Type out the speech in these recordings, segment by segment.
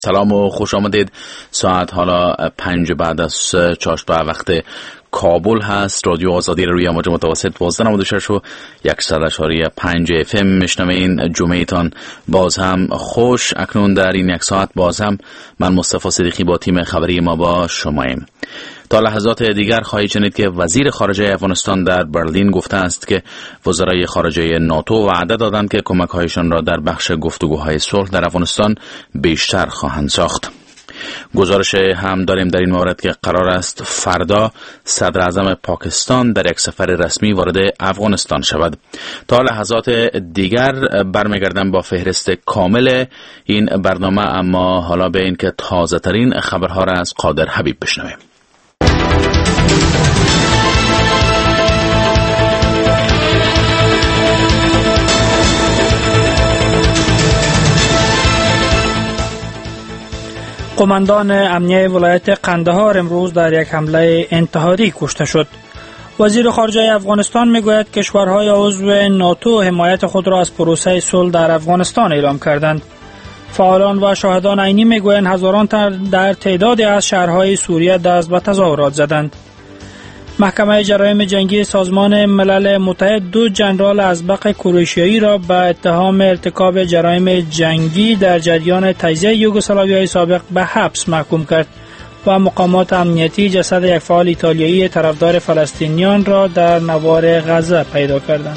سلام و خوش آمدید. ساعت حالا 5 بعد از چاشت وقت کابل هست. رادیو آزادی روی امواج متوسط 1296 و 100.5 FM میشنوین. جمعهتان باز هم خوش. اکنون در این یک ساعت باز هم من مصطفی صدیقی با تیم خبری ما با شماییم. تا لحظات دیگر خواهید شنید که وزیر خارجه افغانستان در برلین گفته است که وزرای خارجه ناتو وعده دادند که کمک‌هایشان را در بخش گفتگوهای صلح در افغانستان بیشتر خواهند ساخت. گزارش هم داریم در این مورد که قرار است فردا صدر اعظم پاکستان در یک سفر رسمی وارد افغانستان شود. تا لحظات دیگر برمیگردم با فهرست کامل این برنامه، اما حالا به این که تازه ترین خبرها را از قادر حبیب بشنویم. قماندان امنیه ولایت قندهار امروز در یک حمله انتحاری کشته شد. وزیر خارجه افغانستان میگوید کشورهای عضو ناتو حمایت خود را از پروسه صلح در افغانستان اعلام کردند. فعالان و شاهدان عینی میگویند هزاران در تعدادی از شهرهای سوریه دست به تظاهرات زدند. محکمه جرایم جنگی سازمان ملل متحد 2 ژنرال ازبق کروشیایی را به اتهام ارتکاب جرایم جنگی در جریان تجزیه یوگسلاویای سابق به حبس محکوم کرد و مقامات امنیتی جسد یک فعال ایتالیایی طرفدار فلسطینیان را در نوار غزه پیدا کردند.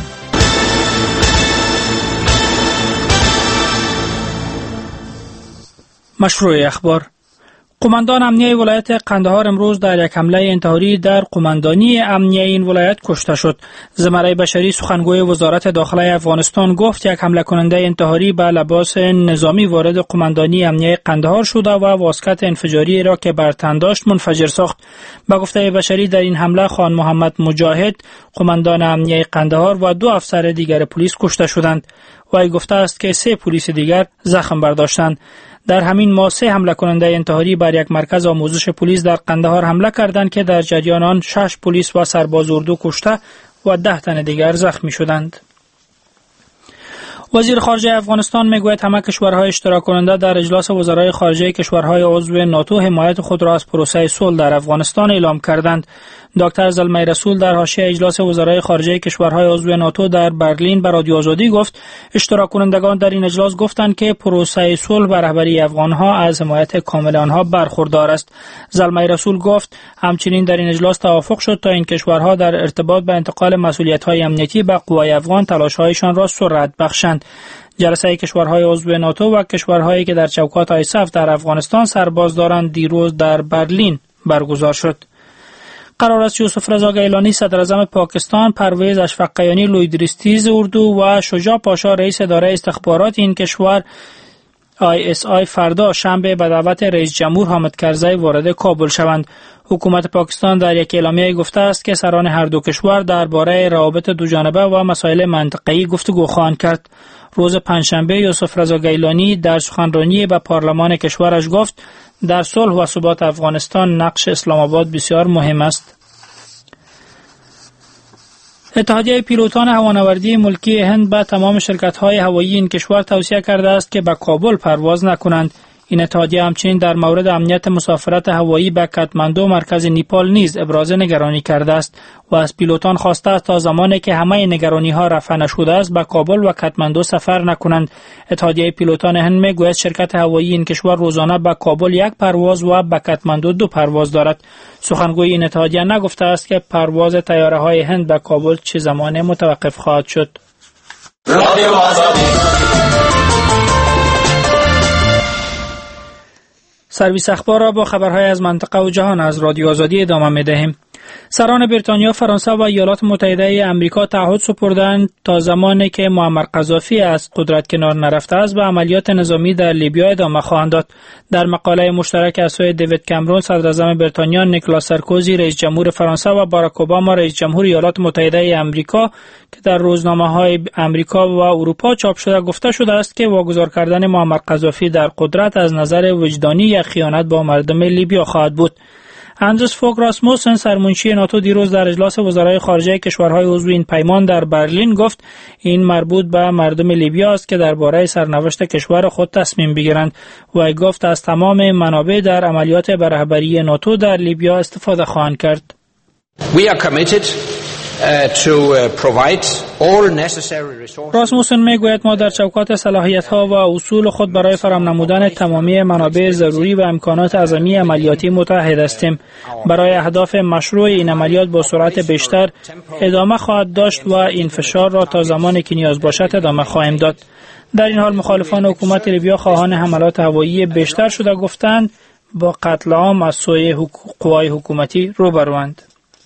مشروع اخبار. قماندان امنیه ولایت قندهار امروز در یک حمله انتحاری در قماندانی امنیه این ولایت کشته شد. زمره بشری سخنگوی وزارت داخله افغانستان گفت یک حمله کننده انتحاری به لباس نظامی وارد قماندانی امنیه قندهار شده و واسکت انفجاری را که بر تن داشت منفجر ساخت. به گفته بشری در این حمله خان محمد مجاهد قماندان امنیه قندهار و 2 افسر دیگر پلیس کشته شدند. وی گفته است که 3 پلیس دیگر زخم برداشتند. در همین ماه 3 حمله کننده انتحاری بر یک مرکز آموزش پلیس در قندهار حمله کردند که در جریان آن 6 پلیس و سرباز اردو کشته و 10 تن دیگر زخمی شدند. وزیر خارجه افغانستان میگوید همه کشورهای اشتراک کننده در اجلاس وزرای خارجه کشورهای عضو ناتو حمایت خود را از پروسه صلح در افغانستان اعلام کردند. دکتر زلمه رسول در حاشیه اجلاس وزرای خارجه کشورهای عضو ناتو در برلین به رادیو آزادی گفت اشتراک کنندگان در این اجلاس گفتند که پروسه صلح به رهبری افغانها از حمایت کامل آنها برخوردار است. زلمه رسول گفت همچنین در این اجلاس توافق شد تا این کشورها در ارتباط به انتقال مسئولیت‌های امنیتی به قوای افغان تلاش‌هایشان را سرعت بخشند. جلسه کشورهای عضو ناتو و کشورهایی که در چوکات آیساف در افغانستان سرباز دارند دیروز در برلین برگزار شد. قرار است یوسف رضا گیلانی صدر اعظم پاکستان، پرویز اشفقیانی لویدریستیز اردو و شجاع پاشا رئیس اداره استخبارات این کشور ISI فردا شنبه به دعوت رئیس جمهور حامد کرزی وارد کابل شوند. حکومت پاکستان در یک اعلامیه گفته است که سران هر دو کشور درباره روابط دوجانبه و مسائل منطقه‌ای گفتگو خواهند کرد. روز پنجشنبه یوسف رضا گیلانی در سخنرانی به پارلمان کشورش گفت در صلح و ثبات افغانستان نقش اسلام آباد بسیار مهم است. اتحادیه پیلوتان هوانوردی ملکی هند به تمام شرکت‌های هوایی این کشور توصیه کرده است که به کابل پرواز نکنند. این اتحادیه همچنین در مورد امنیت مسافرت هوایی به کاتماندو مرکز نیپال نیز ابراز نگرانی کرده است و از پیلوتان خواسته است تا زمانی که همه نگرانی‌ها رفع نشده است به کابل و کاتماندو سفر نکنند. اتحادیه پیلوتان هند میگوید شرکت هوایی این کشور روزانه به کابل 1 پرواز و به کاتماندو 2 پرواز دارد. سخنگوی این اتحادیه نگفته است که پرواز طیاره‌های هند به کابل چه زمان متوقف خواهد شد. سرویس اخبار را با خبرهای از منطقه و جهان از رادیو آزادی ادامه می‌دهیم. سران بریتانیا، فرانسه و ایالات متحده آمریکا تعهد سپردند تا زمانی که معمر قذافی از قدرت کنار نرفته است به عملیات نظامی در لیبیا ادامه خواهند داد. در مقاله مشترک از سوی دیوید کامرون صدر اعظم بریتانیا، نیکلاس سارکوزی رئیس جمهور فرانسه و باراک اوباما رئیس جمهور ایالات متحده آمریکا که در روزنامه‌های آمریکا و اروپا چاپ شده گفته شده است که واگذار کردن معمر قذافی در قدرت از نظر وجدانی یک خیانت با مردم لیبیا خواهد بود. اندرس فوگ راسموسن سرمنشی ناتو دیروز در اجلاس وزرای خارجه کشورهای عضو این پیمان در برلین گفت این مربوط به مردم لیبیا است که درباره سرنوشت کشور خود تصمیم بگیرند و گفت از تمام منابع در عملیات به رهبری ناتو در لیبیا استفاده خواهند کرد. We are committed to provide all necessary resources. راسموسن میگوید ما در چوکات صلاحیت‌ها و اصول خود برای فراهم نمودن تمامی منابع ضروری و امکانات اعظمی عملیاتی متحد هستیم. برای اهداف مشروع این عملیات با سرعت بیشتر ادامه خواهد داشت و این فشار را تا زمانی که نیاز باشد ادامه خواهیم داد. در این حال مخالفان حکومت لیبیا خواهان حملات هوایی بیشتر شده گفتند با قتل عام از سوی قوای حکومتی روبروند.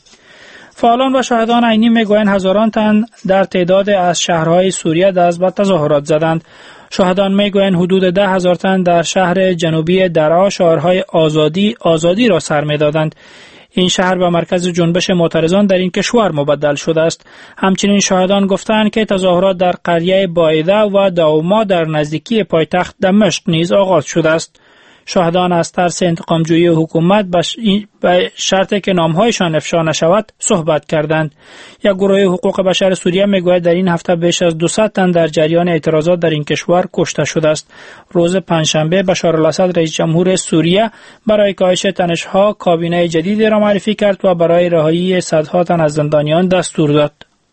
فعالان و شاهدان عینی میگویند هزاران تن در تعداد از شهرهای سوریه دست به تظاهرات زدند. شاهدان میگویند حدود 10,000 تن در شهر جنوبی درعا شعارهای آزادی را سر میدادند. این شهر به مرکز جنبش معترضان در این کشور مبدل شده است. همچنین شاهدان گفتند که تظاهرات در قریه بایده و داوما در نزدیکی پایتخت دمشق نیز آغاز شده است. شاهدان از ترس انتقامجویی حکومت به شرطی که نامهایشان افشا نشود صحبت کردند. یک گروه حقوق بشر سوریه میگوید در این هفته بیش از 200 تن در جریان اعتراضات در این کشور کشته شده است. روز پنجشنبه بشار الاسد رئیس جمهور سوریه برای کاهش تنش‌ها کابینه جدیدی را معرفی کرد و برای رهایی صدها تن از زندانیان دستور داد.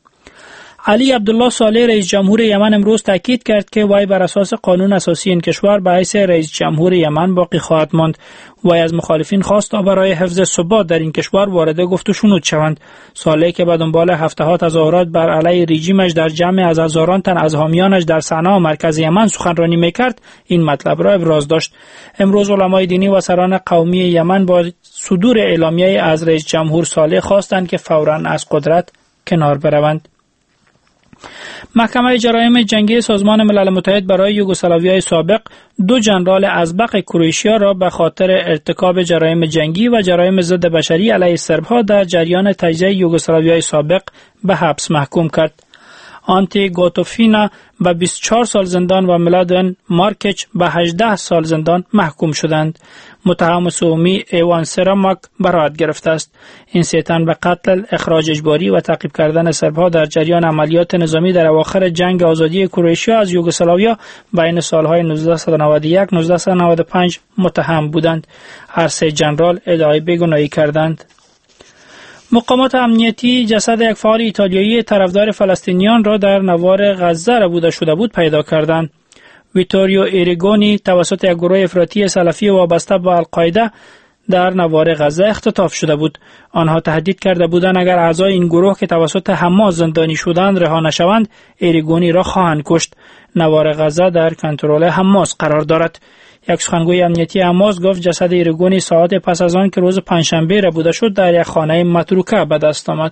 علی عبدالله صالح رئیس جمهور یمن امروز تاکید کرد که وی بر اساس قانون اساسی این کشور به حیث رئیس جمهور یمن باقی خواهد ماند. وی از مخالفین خواست تا برای حفظ ثبات در این کشور وارد گفت و شنود شوند. صالح که به دنبال هفته‌ها تظاهرات بر علیه رژیمش در جمع از هزاران تن از حامیانش در صنعا مرکز یمن سخنرانی میکرد این مطلب را ابراز داشت. امروز علمای دینی و سران قومی یمن با صدور اعلامیه از رئیس جمهور صالح خواستند که فوراً از قدرت کنار بروند. محکمه جرایم جنگی سازمان ملل متحد برای یوگسلاویای سابق 2 ژنرال ازبق کرواتیا را به خاطر ارتکاب جرایم جنگی و جرایم ضد بشری علیه سربها در جریان تجزیه یوگسلاویای سابق به حبس محکوم کرد. آنتی گوتوفینا به 24 سال زندان و ملادن مارکچ به 18 سال زندان محکوم شدند. متهم سومی ایوان سراماک برائت گرفته است. این 3 تن به قتل، اخراج اجباری و تعقیب کردن سربها در جریان عملیات نظامی در اواخر جنگ آزادی کرواتیا از یوگسلاویا بین سالهای 1991 1995 متهم بودند. هر 3 ژنرال ادعای بیگناهی کردند. مقامات امنیتی جسد یک فعال ایتالیایی طرفدار فلسطینیان را در نوار غزه ربوده شده بود پیدا کردند. ویتوریو ایریگونی توسط یک گروه افراطی سلفی وابسته به القاعده در نوار غزه اختطاف شده بود. آنها تهدید کرده بودند اگر اعضای این گروه که توسط حماس زندانی شدند رها نشوند ایریگونی را خواهند کشت. نوار غزه در کنترل حماس قرار دارد. یک سخنگوی امنیتی حماس گفت جسد ایریگونی ساعت پس از آن که روز پنجشنبه ربوده شد در یک خانه متروکه به دست آمد.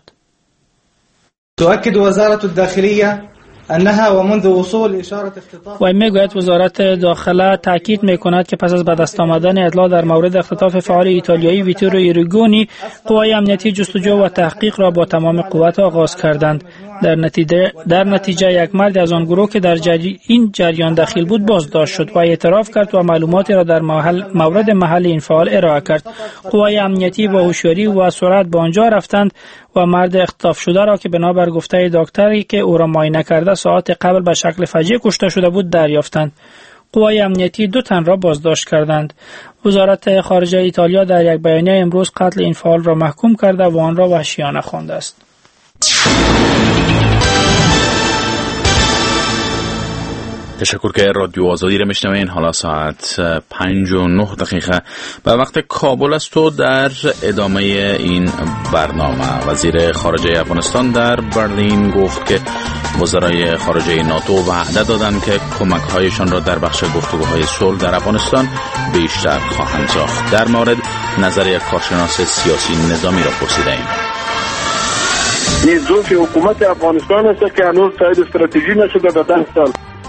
تؤكد وزارة الداخلية انها ومنذ وصول اشاره اختطاف و میگوید وزارت داخله تاکید میکند که پس از به دست آمدن اطلاع در مورد اختطاف فعال ایتالیایی ویتوریو ایریگونی قوای امنیتی جستجو و تحقیق را با تمام قوت آغاز کردند. در نتیجه یک مرد از آن گروه که در این جریان دخیل بود بازداشت شد و اعتراف کرد و معلوماتی را در مورد محل این فعال ارائه کرد. قوای امنیتی با هوشیاری و سرعت به آنجا رفتند و مرد اختطاف شده را که بنابر گفته دکتری که او را معاینه کرده ساعت قبل به شکل فجیع کشته شده بود دریافتند. قوای امنیتی 2 تن را بازداشت کردند. وزارت خارجه ایتالیا در یک بیانیه امروز قتل این فعال را محکوم کرده و آن را وحشیانه خوانده است. تشکر که رادیو آزادی را میشنوین. حالا ساعت 5:09 به وقت کابل است و در ادامه این برنامه وزیر خارجه افغانستان در برلین گفت که وزرای خارجه ناتو وعده دادند که کمک‌هایشان را در بخش گفتگوهای صلح در افغانستان بیشتر خواهند ساخت. در مورد نظر یک کارشناس سیاسی نظامی را پرسیدیم. این ضعف حکومت افغانستان است که هنوز تایید استراتژی نشده در 10 سال.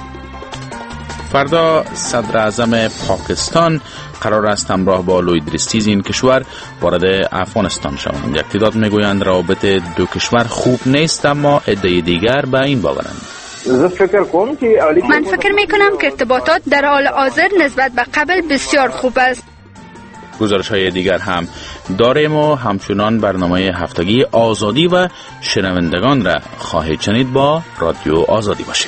فردا صدر اعظم پاکستان قرار است همراه با لوید ریستیز این کشور وارد افغانستان شوند. یک تعداد میگویند روابط 2 کشور خوب نیست، اما عده دیگر به این باورند. من فکر میکنم که ارتباطات در حال حاضر نسبت به قبل بسیار خوب است. گزارش‌های دیگر هم داریم و همچنان برنامه هفتگی آزادی و شنوندگان را خواهید شنید. با رادیو آزادی باشید.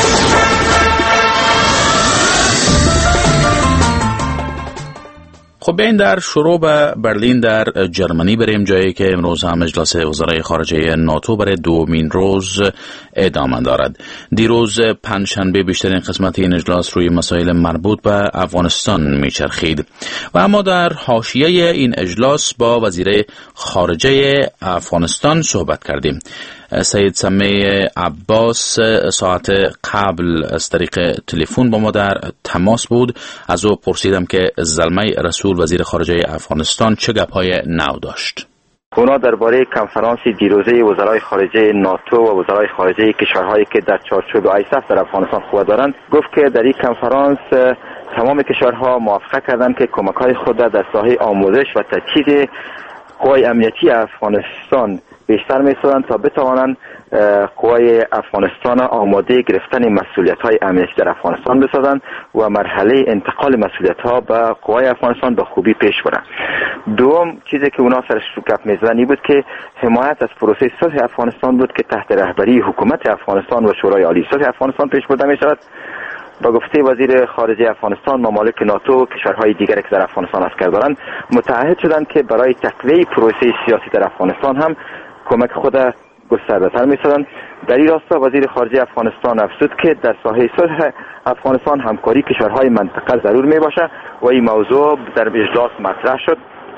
خب بیاین در شروع به برلین در جرمنی بریم، جایی که امروز هم اجلاس وزرای خارجه ناتو برای دومین روز ادامه دارد. دیروز پنجشنبه بیشترین قسمت این اجلاس روی مسائل مربوط به افغانستان میچرخید و اما در حاشیه این اجلاس با وزیر خارجه افغانستان صحبت کردیم. سید سمیع عباس ساعت قبل از طریق تلفن با ما در تماس بود. از او پرسیدم که زلمه رسول وزیر خارجه افغانستان چه گپ‌های نو داشت. اونا درباره کنفرانس دیروزه وزرای خارجه ناتو و وزرای خارجه کشورهایی که در چارچوب آیساف در افغانستان قوت دارند گفت که در این کنفرانس تمام کشورها موافقت کردند که کمک‌های خود در ساحه آموزش و تجهیز قوای امنیتی افغانستان بیشتر می‌سازند تا بتوانند قوای افغانستان آماده گرفتن مسئولیت‌های امنیتی در افغانستان بسازند و مرحله انتقال مسئولیت‌ها به قوای افغانستان به خوبی پیش برند. دوم چیزی که اونا سرش رو گپ می‌زدن بود که حمایت از پروسه صلح افغانستان بود که تحت رهبری حکومت افغانستان و شورای عالی صلح افغانستان پیش برده می‌شود. با گفته وزیر خارجه افغانستان، ممالک ناتو و کشورهای دیگری که در افغانستان عسکر دارند متعهد شدند که برای تقویت پروسه سیاسی در افغانستان هم کمک خود گسترده‌تر می‌سازند. در این راستا وزیر خارجه افغانستان افزود که در ساحه صلح افغانستان همکاری کشورهای منطقه ضرور میباشد و این موضوع در اجلاس مطرح شد.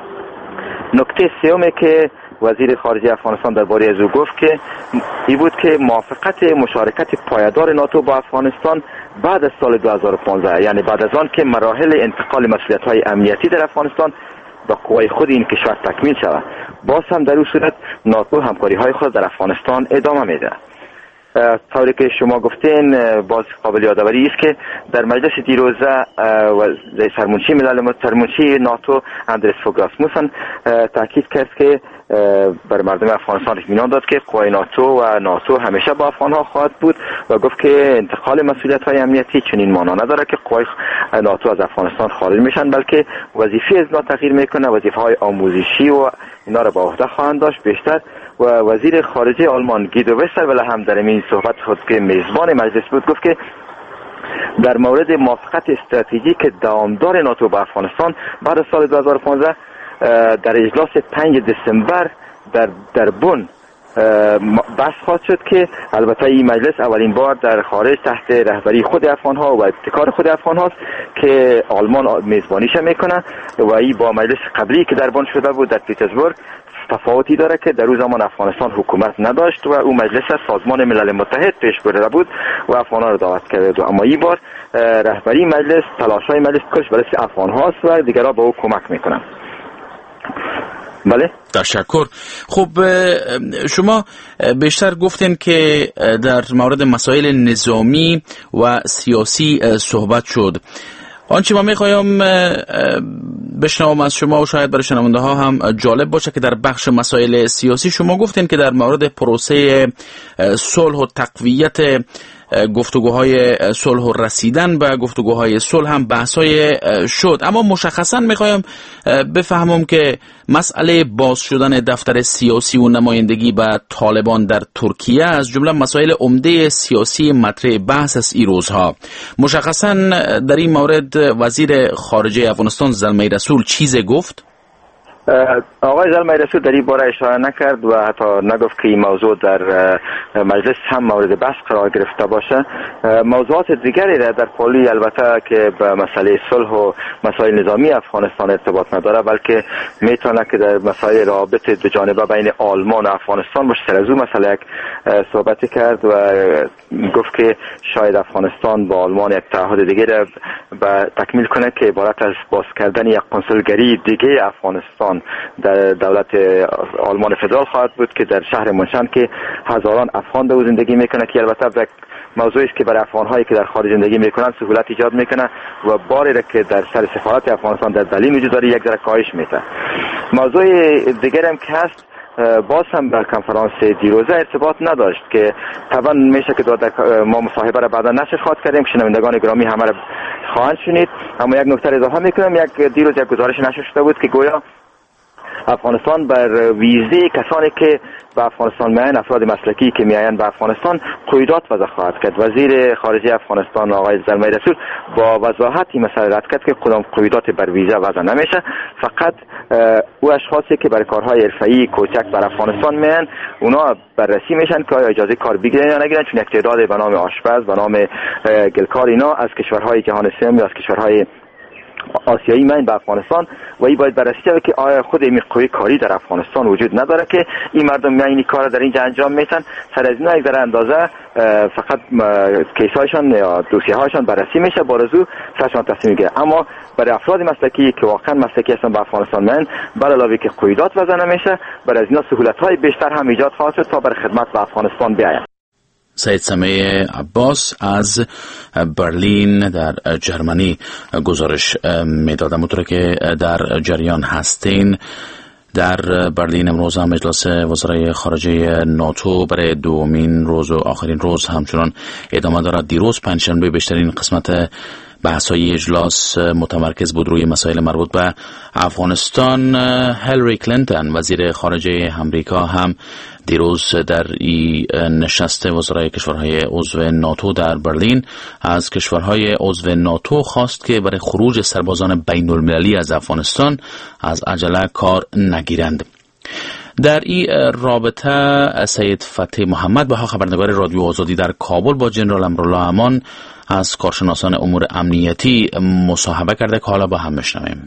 نکته سومی که وزیر خارجه افغانستان درباره از او گفت که این بود که موافقت مشارکت پایدار ناتو با افغانستان بعد از سال 2015، یعنی بعد از آن که مراحل انتقال مسئولیت‌های امنیتی در افغانستان با قوای خود این کشور تکمیل شود، باز هم در این صورت ناتو همکاری‌های خود در افغانستان ادامه میده. طوری که شما گفتین باز قابل یادآوری است که در مجلس دیروزه سرمنشی ملل متحد ناتو اندرس فوگ راسموسن تاکید کرد که بر مردم افغانستان اطمینان داد که قوای ناتو همیشه با افغانها خواهد بود و گفت که انتقال مسئولیت‌های امنیتی چنین معنا نداره که قوای ناتو از افغانستان خارج میشن، بلکه وظیفه از ناتو تغییر میکنه، وظیفه‌های آموزشی و اینا را به عهده خواهند داشت بیشتر. و وزیر خارجه آلمان گیدو وسترولر هم در این صحبت خود که میزبان مجلس بود گفت که در مورد موافقت استراتژیک دوامدار ناتو با افغانستان بعد از سال 2015 در اجلاس 5 دسامبر در بن بحث خواهد شد که البته این مجلس اولین بار در خارج تحت رهبری خود افغان‌ها و ابتکار خود افغان‌هاست که آلمان میزبانیش میکنه و این با مجلس قبلی که در بن شده بود در پیترزبورگ تفاوتی داره که در اون زمان افغانستان حکومت نداشت و اون مجلس سازمان ملل متحد پیش برده بود و افغان‌ها را دعوت کرده بود. اما این بار رهبری مجلس تلاش‌های مجلس کش برای افغان هاست و دیگرها به او کمک میکنن. بله، تشکر. خب شما بیشتر گفتین که در مورد مسائل نظامی و سیاسی صحبت شد. آنچه ما میخوایم بشنوم از شما و شاید برای شنونده ها هم جالب باشه که در بخش مسائل سیاسی شما گفتین که در مورد پروسه صلح و تقویت گفتگوهای صلح و رسیدن به گفتگوهای صلح هم بحثای شد، اما مشخصا میخوایم بفهمم که مسئله باز شدن دفتر سیاسی و نمایندگی به طالبان در ترکیه از جمله مسائل عمده سیاسی مطرح بحث است این روزها. مشخصا در این مورد وزیر خارجه افغانستان زلمه رسول چیزی گفت؟ آقای زلمه رسول در این باره اشاره نکرد و حتی نگفت که این موضوع در مجلس هم مورد بحث قرار گرفته باشه. موضوعات دیگری را در پالی البته که به مسئله صلح و مسائل نظامی افغانستان ارتباط نداره، بلکه میتونه که در مسائل رابط دو جانبه بین آلمان و افغانستان باشه. سر از اون مسئله یک صحبتی کرد و گفت که شاید افغانستان با آلمان یک تعهد دیگه را تکمیل کنه که عبارت از باز کردن یک کنسولگری دیگه افغانستان در دولت آلمان فدرال خواهد بود که در شهر منشن که هزاران افغان در زندگی میکنه، که البته یک موضوعی است که برای افغان‌هایی که در خارج زندگی میکنن سهولت ایجاد میکنه و باری را که در سر سفارت افغانستان در برلین وجود داره یک ذره کاهش میده. موضوع دیگر هم که هست باز هم به کنفرانس دیروزه ارتباط نداشت که طبعا میشه که ما مصاحبه را بعدا نشر خواهد کردیم، شنوندگان گرامی همه را خواهند شنید. اما یک نکته اضافه میکنم، دیروز یک گزارش نشر شده بود که گویا افغانستان بر ویزه کسانی که به افغانستان میاین، افراد مسلکی که میاین به افغانستان، قیودات وضع خواهد کرد. وزیر خارجه افغانستان آقای زلمه رسول با وضاحت این مسئله رد کرد که کدام قیودات بر ویزه وضع نمیشه، فقط او اشخاصی که برای کارهای حرفه‌ای کوچک بر افغانستان میاین اونا بررسی میشن که آیا اجازه کار بگیرن یا نگیرن، چون یک تعداد به نام آشپز، به نام گلکار اینا از کشورهای جهان سوم یا از کشورهای آسیایی میاین به افغانستان و این باید بررسی شود که آیا خود این قوه کاری در افغانستان وجود نداره که این مردم میاین این کار در اینجا انجام میتن. سر از اینا یک ذره اندازه فقط کیسایشان یا دوسیه‌هاشان بررسی میشه، بارزو سرشان تصمیم میگیره. اما برای افراد مسلکی که واقعا مسلکی هستن به افغانستان میاین، بر علاوه که قیودات وضع نمیشه، برای از اینا سهولت‌های بیشتر هم ایجاد خواهد شد تا برای خدمت به افغانستان بیاین. سید سمیع عباس از برلین در جرمنی گزارش میدادم. همونطور که در جریان هستین، در برلین امروز هم اجلاس وزرای خارجه ناتو برای دومین روز و آخرین روز همچنان ادامه دارد. دیروز پنجشنبه بیشترین قسمت بحث‌های اجلاس متمرکز بود روی مسائل مربوط به افغانستان. هیلاری کلینتون وزیر خارجه امریکا هم دیروز در این نشست وزرای کشورهای عضو ناتو در برلین از کشورهای عضو ناتو خواست که برای خروج سربازان بین المللی از افغانستان از عجله کار نگیرند. در این رابطه سید فتح محمد بها خبرنگار رادیو آزادی در کابل با جنرال امرالله امان از کارشناسان امور امنیتی مصاحبه کرده که حالا با هم بشنویم.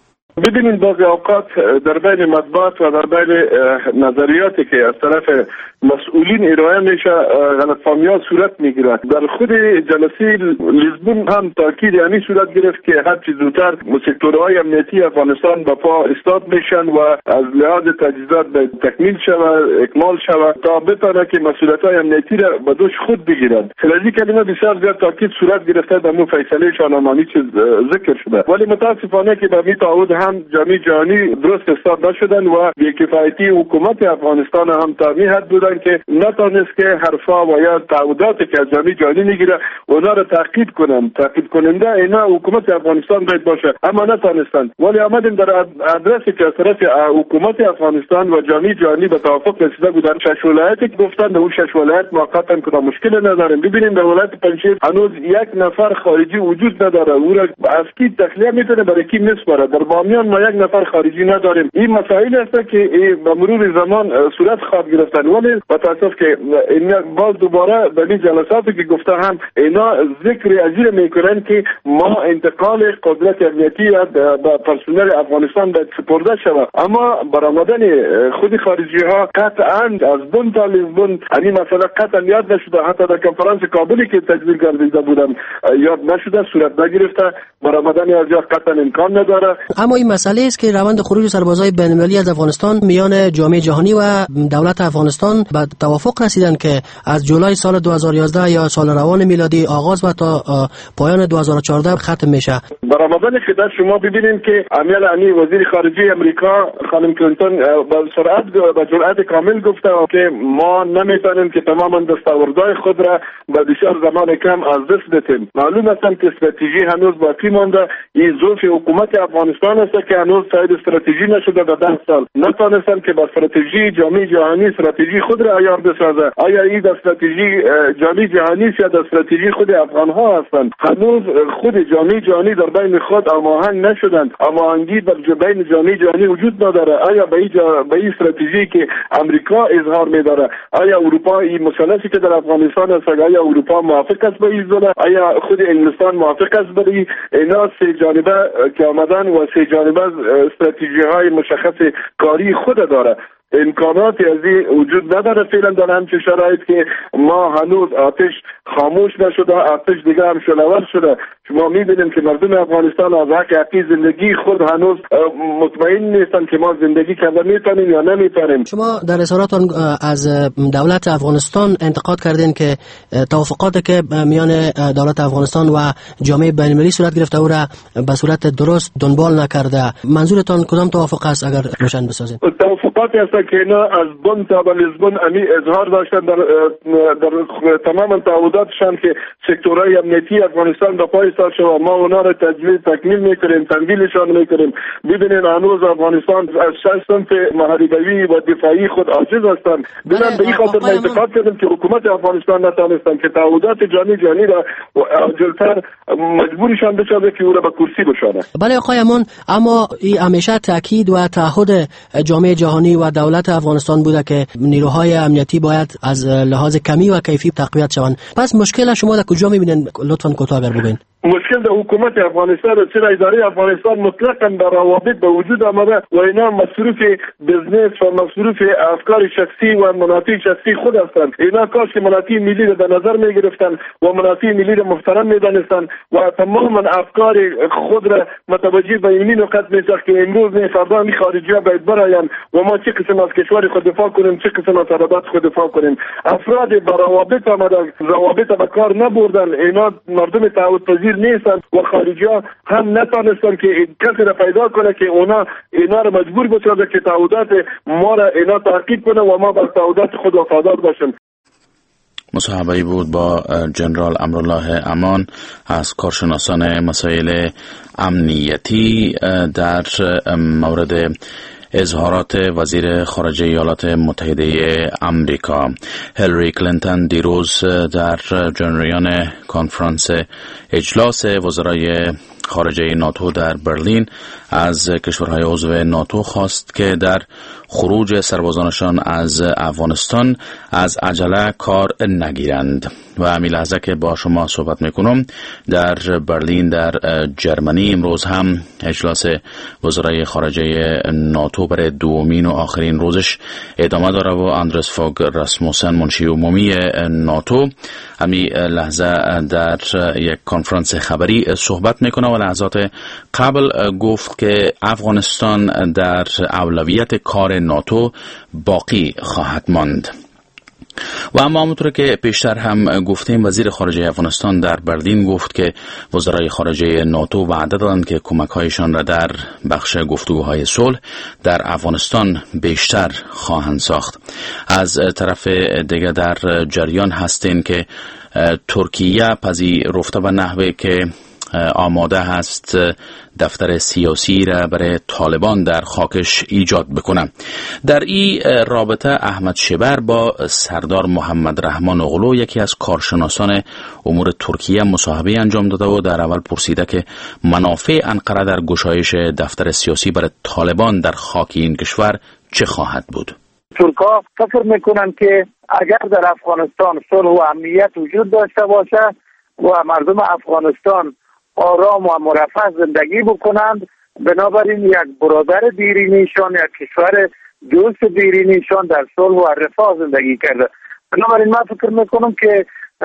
ببینید بعضی اوقات در بین مطبوعات و در بین نظریاتی که از طرف مسئولین ارائه میشه غلطفهمی‌ها صورت میگیرد. در خود جلسه لیزبون هم تاکید یعنی صورت گرفت که هر چیز زودتر سکتورهای امنیتی افغانستان به پا استاد میشن و از لحاظ تجهیزات به تکمیل شود، اکمال شود تا بتونه که مسئولیت‌های امنیتی را به دوش خود بگیرند. خلاصی کلمه بسیار زیاد تاکید صورت گرفته در مو فیصله شاهنامه‌ای چیز ذکر شده، ولی متاسفانه که به تعهد هم جامعه جهانی درست استاد نشدن و بی‌کفایتی حکومت افغانستان هم تا می حد بودن که نتونست که حرفا و یا تعهداتی که از جامعه جهانی میگیره اونا رو تعقیب کنن. تعقیب کننده اینا حکومت افغانستان باید باشه، اما نتونستن. ولی آمدیم در ادرسی که از طرف حکومت افغانستان و جامعه جهانی به توافق رسیده بودن. 6 ولایتی که گفتن اون 6 ولایت موقتا کدام مشکل نداریم. ببینیم در ولایت پنجشیر هنوز یک نفر خارجی وجود نداره، او را از کی تخلیه میتونه برای کی میسپاره. در بامیان ما یک نفر خارجی نداریم. این مسائل است که به مرور زمان صورت خواهد گرفتن، ولی با تاسف که این باز دوباره در این جلساتی که گفته هم اینا ذکر ازیر میکنن که ما انتقال قدرت امنیتی به پرسنل افغانستان به سپرده شود، اما برآمدن خود خارجی ها قطعا از بن تا لیزبون این مسئله قطعا یاد نشده. حتی در کنفرانس کابلی که تجلیل گردیده بودم یاد نشده، صورت نگرفته. برآمدن از جا قطعا امکان نداره. اما این مسئله است که روند خروج سربازای بین المللی از افغانستان میان جامعه جهانی و دولت افغانستان به توافق رسیدن که از جولای سال 2011 یا سال روان میلادی آغاز و تا پایان 2014 ختم میشه. برآمدن خدمت شما ببینیم که امیل وزیر خارجه امریکا خانم کلینتون با جرأت کامل گفته که ما نمیتونیم که تماما دستاوردهای خود را به بسیار زمان کم از دست بدیم. معلوم است که استراتژی هنوز باقی مانده. این ضعف حکومت افغانستان است که هنوز تایید استراتژی نشده. در 10 سال نتونستن که با استراتژی جامعه جهانی استراتژی خود را عیار بسازه. آیا این استراتژی جامعه جهانی است یا استراتژی خود افغان ها هستند؟ هنوز خود جامعه جهانی در بین خود هماهنگ نشدند. هماهنگی در بین جامعه جهانی وجود نداره. آیا به این استراتژی که امریکا اظهار می‌داره، آیا اروپا این مثلثی که در افغانستان است، آیا اروپا موافق است به این زونه؟ آیا خود انگلستان موافق است به اینا؟ سه جانبه که آمدن و سه جانبه استراتژی‌های مشخص کاری خود داره. امکاناتی از این وجود نداره فعلا در همچه شرایط که ما هنوز آتش خاموش نشده، آتش دیگه هم شلوار شده. ما می‌بینیم که مردم افغانستان از حق حقی زندگی خود هنوز مطمئن نیستن که ما زندگی کرده میتونیم یا نمیتونیم. شما در اظهاراتتان از دولت افغانستان انتقاد کردین که توافقاتی که میان دولت افغانستان و جامعه بین‌المللی صورت گرفته او را به صورت درست دنبال نکرده. منظورتان کدام توافق است اگر روشن بسازید؟ توافقاتی است که اینا از بن تا به لیزبون اظهار داشتن در تمام تعهداتشان که سکتورهای امنیتی افغانستان به پای سال شد و ما اونا را تکمیل میکنیم، تمویلشان میکنیم. ببینید هنوز افغانستان از 6 صنف محاربوی و دفاعی خود عاجز هستند. بلند به این خاطر ما انتقاد کردیم که حکومت افغانستان نتوانستن که تعهدات جهانی را عاجلتر مجبورشان بشه که او را به کرسی بشانه. بله آقای امان، اما این همیشه تاکید و تعهد جامعه جهانی و دولت افغانستان بوده که نیروهای امنیتی باید از لحاظ کمی و کیفی تقویت شوند. پس مشکل شما در کجا میبینید؟ لطفاً کوتاه اگر بگین. مشکل در حکومت افغانستان و چرا اداره افغانستان مطلقاً در روابط به وجود آمده و اینا مصروف بزنس و مصروف افکار شخصی و منافع شخصی خود هستند. اینا کاش که منافع ملی را به نظر می گرفتن و منافع ملی را محترم می دانستند و تمام افکار خود را متوجه به این نقط می ساخت که امروز نه فردا می خارجی ها باید برآیند و ما چه قسم از کشور خود دفاع کنیم، چه قسم از ثروت خود دفاع کنیم. افراد به روابط آمدن، روابط به کار نبردن. اینا مردم تعهدپذیر نیستند و خارجی ها هم نتانستن که کسی را پیدا کنه که اینا را مجبور بسازه که تعهدات ما را اینا تحقیق کنه و ما بر تعهدات خود وفادار باشیم. مصاحبه‌ای بود با جنرال امرالله امان از کارشناسان مسائل امنیتی در مورد اظهارات وزیر خارجه ایالات متحده آمریکا. هیلاری کلینتون دیروز در جریان کنفرانس اجلاس وزرای خارجه ناتو در برلین از کشورهای عضو ناتو خواست که در خروج سربازانشان از افغانستان از عجله کار نگیرند. و همین لحظه که با شما صحبت میکنم در برلین در جرمنی امروز هم اجلاس وزرای خارجه ناتو برای دومین و آخرین روزش ادامه داره و اندرس فوگ راسموسن منشی عمومی ناتو همین لحظه در یک کنفرانس خبری صحبت میکنه و لحظات قبل گفت که افغانستان در اولویت کار ناتو باقی خواهد ماند. و اما همونطور که پیشتر هم گفتیم وزیر خارجه افغانستان در برلین گفت که وزرای خارجه ناتو وعده دادند که کمک‌هایشان را در بخش گفتگوهای صلح در افغانستان بیشتر خواهند ساخت. از طرف دیگر در جریان هستیم که ترکیه پذیرفته به نحوی که آماده هست دفتر سیاسی را برای طالبان در خاکش ایجاد بکنه. در این رابطه احمد شبر با سردار محمد رحمان اغلو یکی از کارشناسان امور ترکیه مصاحبه انجام داده و در اول پرسیده که منافع انقره در گشایش دفتر سیاسی برای طالبان در خاک این کشور چه خواهد بود. ترکا فکر میکنن که اگر در افغانستان صلح و امنیت وجود داشته باشه و مردم افغانستان آرام و مرفه زندگی بکنند، بنابراین یک برادر دیرینیشان، یک کشور دوست دیرینیشان در صلح و رفاه زندگی کرده. بنابراین من فکر میکنم که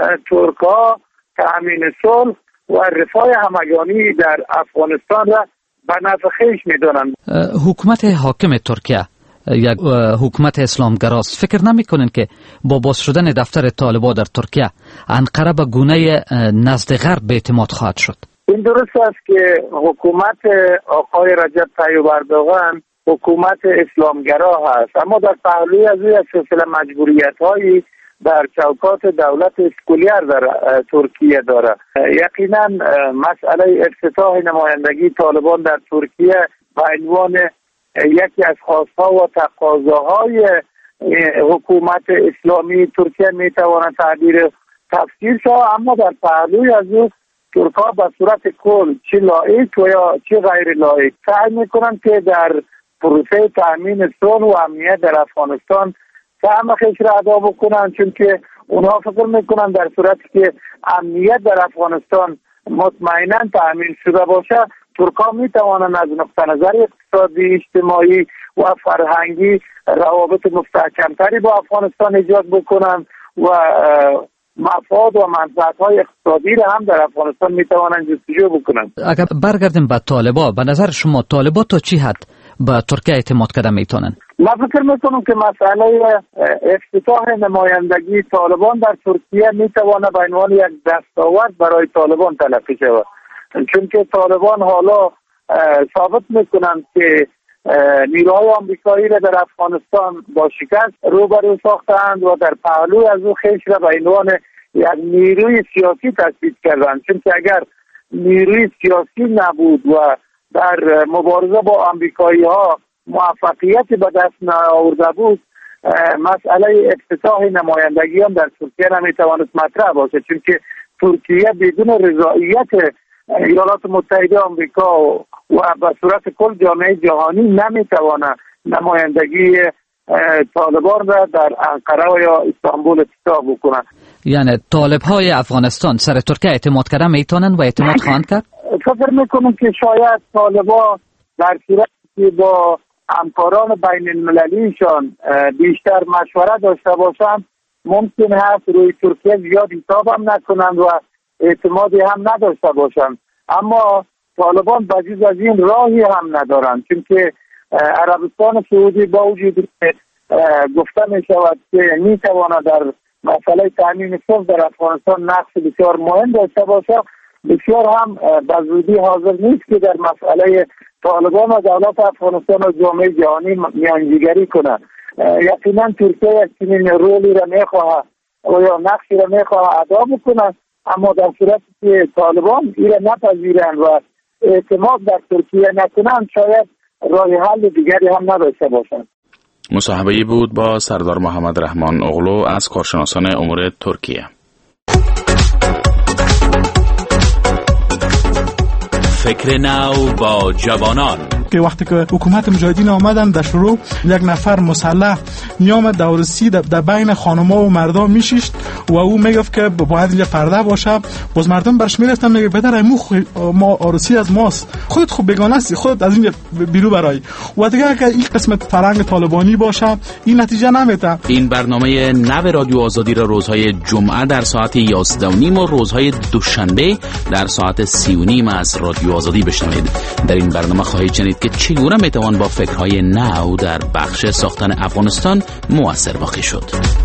ترکا تأمین صلح و رفاه همگانی در افغانستان را به نفع خویش میدانند. حکومت حاکم ترکیه یک حکومت اسلامگراست. فکر نمی‌کنین که با باز شدن دفتر طالبان در ترکیه انقره به گونه نزد غرب به اعتماد خواهد شد؟ این درست است که حکومت آقای رجب طیب اردوغان حکومت اسلامگرا هست، اما در پهلوی از یک سلسله مجبوریت‌هایی در چوکات دولت اسکولیر در ترکیه داره. یقینا مسئله افتتاح نمایندگی طالبان در ترکیه به عنوان یکی از خواستها و تقاضاهای حکومت اسلامی ترکیه میتواند تعبیر تفسیر شود، اما در پهلوی از او ترکا به صورت کل چه لایق و یا چه غیر لایق سعی میکنند که در پروسه تامین صلح و امنیت در افغانستان سهم خویش را ادا بکنند، چون که اونها فکر میکنند در صورتی که امنیت در افغانستان مطمئنا تامین شده باشه، ترکا میتوانند از نقطه نظر اقتصادی، اجتماعی و فرهنگی روابط مستحکمتری با افغانستان ایجاد بکنند و مفاد و منفعت‌های اقتصادی را هم در افغانستان میتوانند جستجو بکنند. اگر برگردیم به طالبا، به نظر شما طالبا تا چی حد به ترکیه اعتماد کرده میتونن؟ من فکر میکنم که مسئله افتتاح نمایندگی طالبان در ترکیه میتواند به عنوان یک دستاورد برای طالبان تلقی شود، چون که طالبان حالا ثابت میکنند که نیروهای آمریکایی را در افغانستان با شکست روبرو ساختند و در پهلو از او خویش را به عنوان یک نیروی سیاسی تثبیت کردند، چون که اگر نیروی سیاسی نبود و در مبارزه با آمریکایی ها موفقیتی به دست نآورده بود، مسئله افتتاح نمایندگی هم در ترکیه نمیتوانست مطرح باشد، چون که ترکیه بدون رضایت ایالات متحده آمریکا و به صورت کل جامعه جهانی نمیتواند نمایندگی طالبان را در انقره و یا استانبول افتتاح بکنه. یعنی طالب های افغانستان سر ترکیه اعتماد کردن میتونن و اعتماد خواهند کرد؟ فکر میکنم که شاید طالبا در صورتی که با همکاران بین المللیشان بیشتر مشورت داشته باشند ممکن هست روی ترکیه زیاد حساب هم نکنند و اعتمادی هم نداشته باشند، اما طالبان بجز از این راهی هم ندارند، چون که عربستان سعودی با وجود گفته می شود که می تواند در مسئله تامین صلح در افغانستان نقش بسیار مهم داشته باشد، بسیار هم به زودی حاضر نیست که در مسئله طالبان و دولت افغانستان و جامعه جهانی میانجیگری کنند. یقینا ترکیه یک چنین رولی را میخواهد و یا نقشی را میخواهد ادا بکنند، اما در صورتی که طالبان این را نپذیرند و اعتماد در ترکیه نکنند شاید راه حل دیگری هم نداشته باشند. مصاحبه‌ای بود با سردار محمد رحمان اغلو از کارشناسان امور ترکیه. فکر نو با جوانان. که وقتی که حکومت مجاهدین آمدن در شروع یک نفر مسلح میامد دورسی در بین خانم‌ها و مردم میشیشت و او میگفت که باید اینجا پرده باشه، باز مردم برش میرفتن میگه بدر ما عروسی از ماست، خودت خوب بیگانه هستی، خودت از اینجا بیرو برای. و دیگه اگه این قسمت فرهنگ طالبانی باشه این نتیجه نمیده. این برنامه نو رادیو آزادی را روزهای جمعه در ساعت 11:30 و روزهای دوشنبه در ساعت 30:30 از رادیو آزادی بشنوید. در این برنامه خواهید شنید که چگونه میتوان با فکرهای نو در بخش ساختن افغانستان مؤثر واقع شد.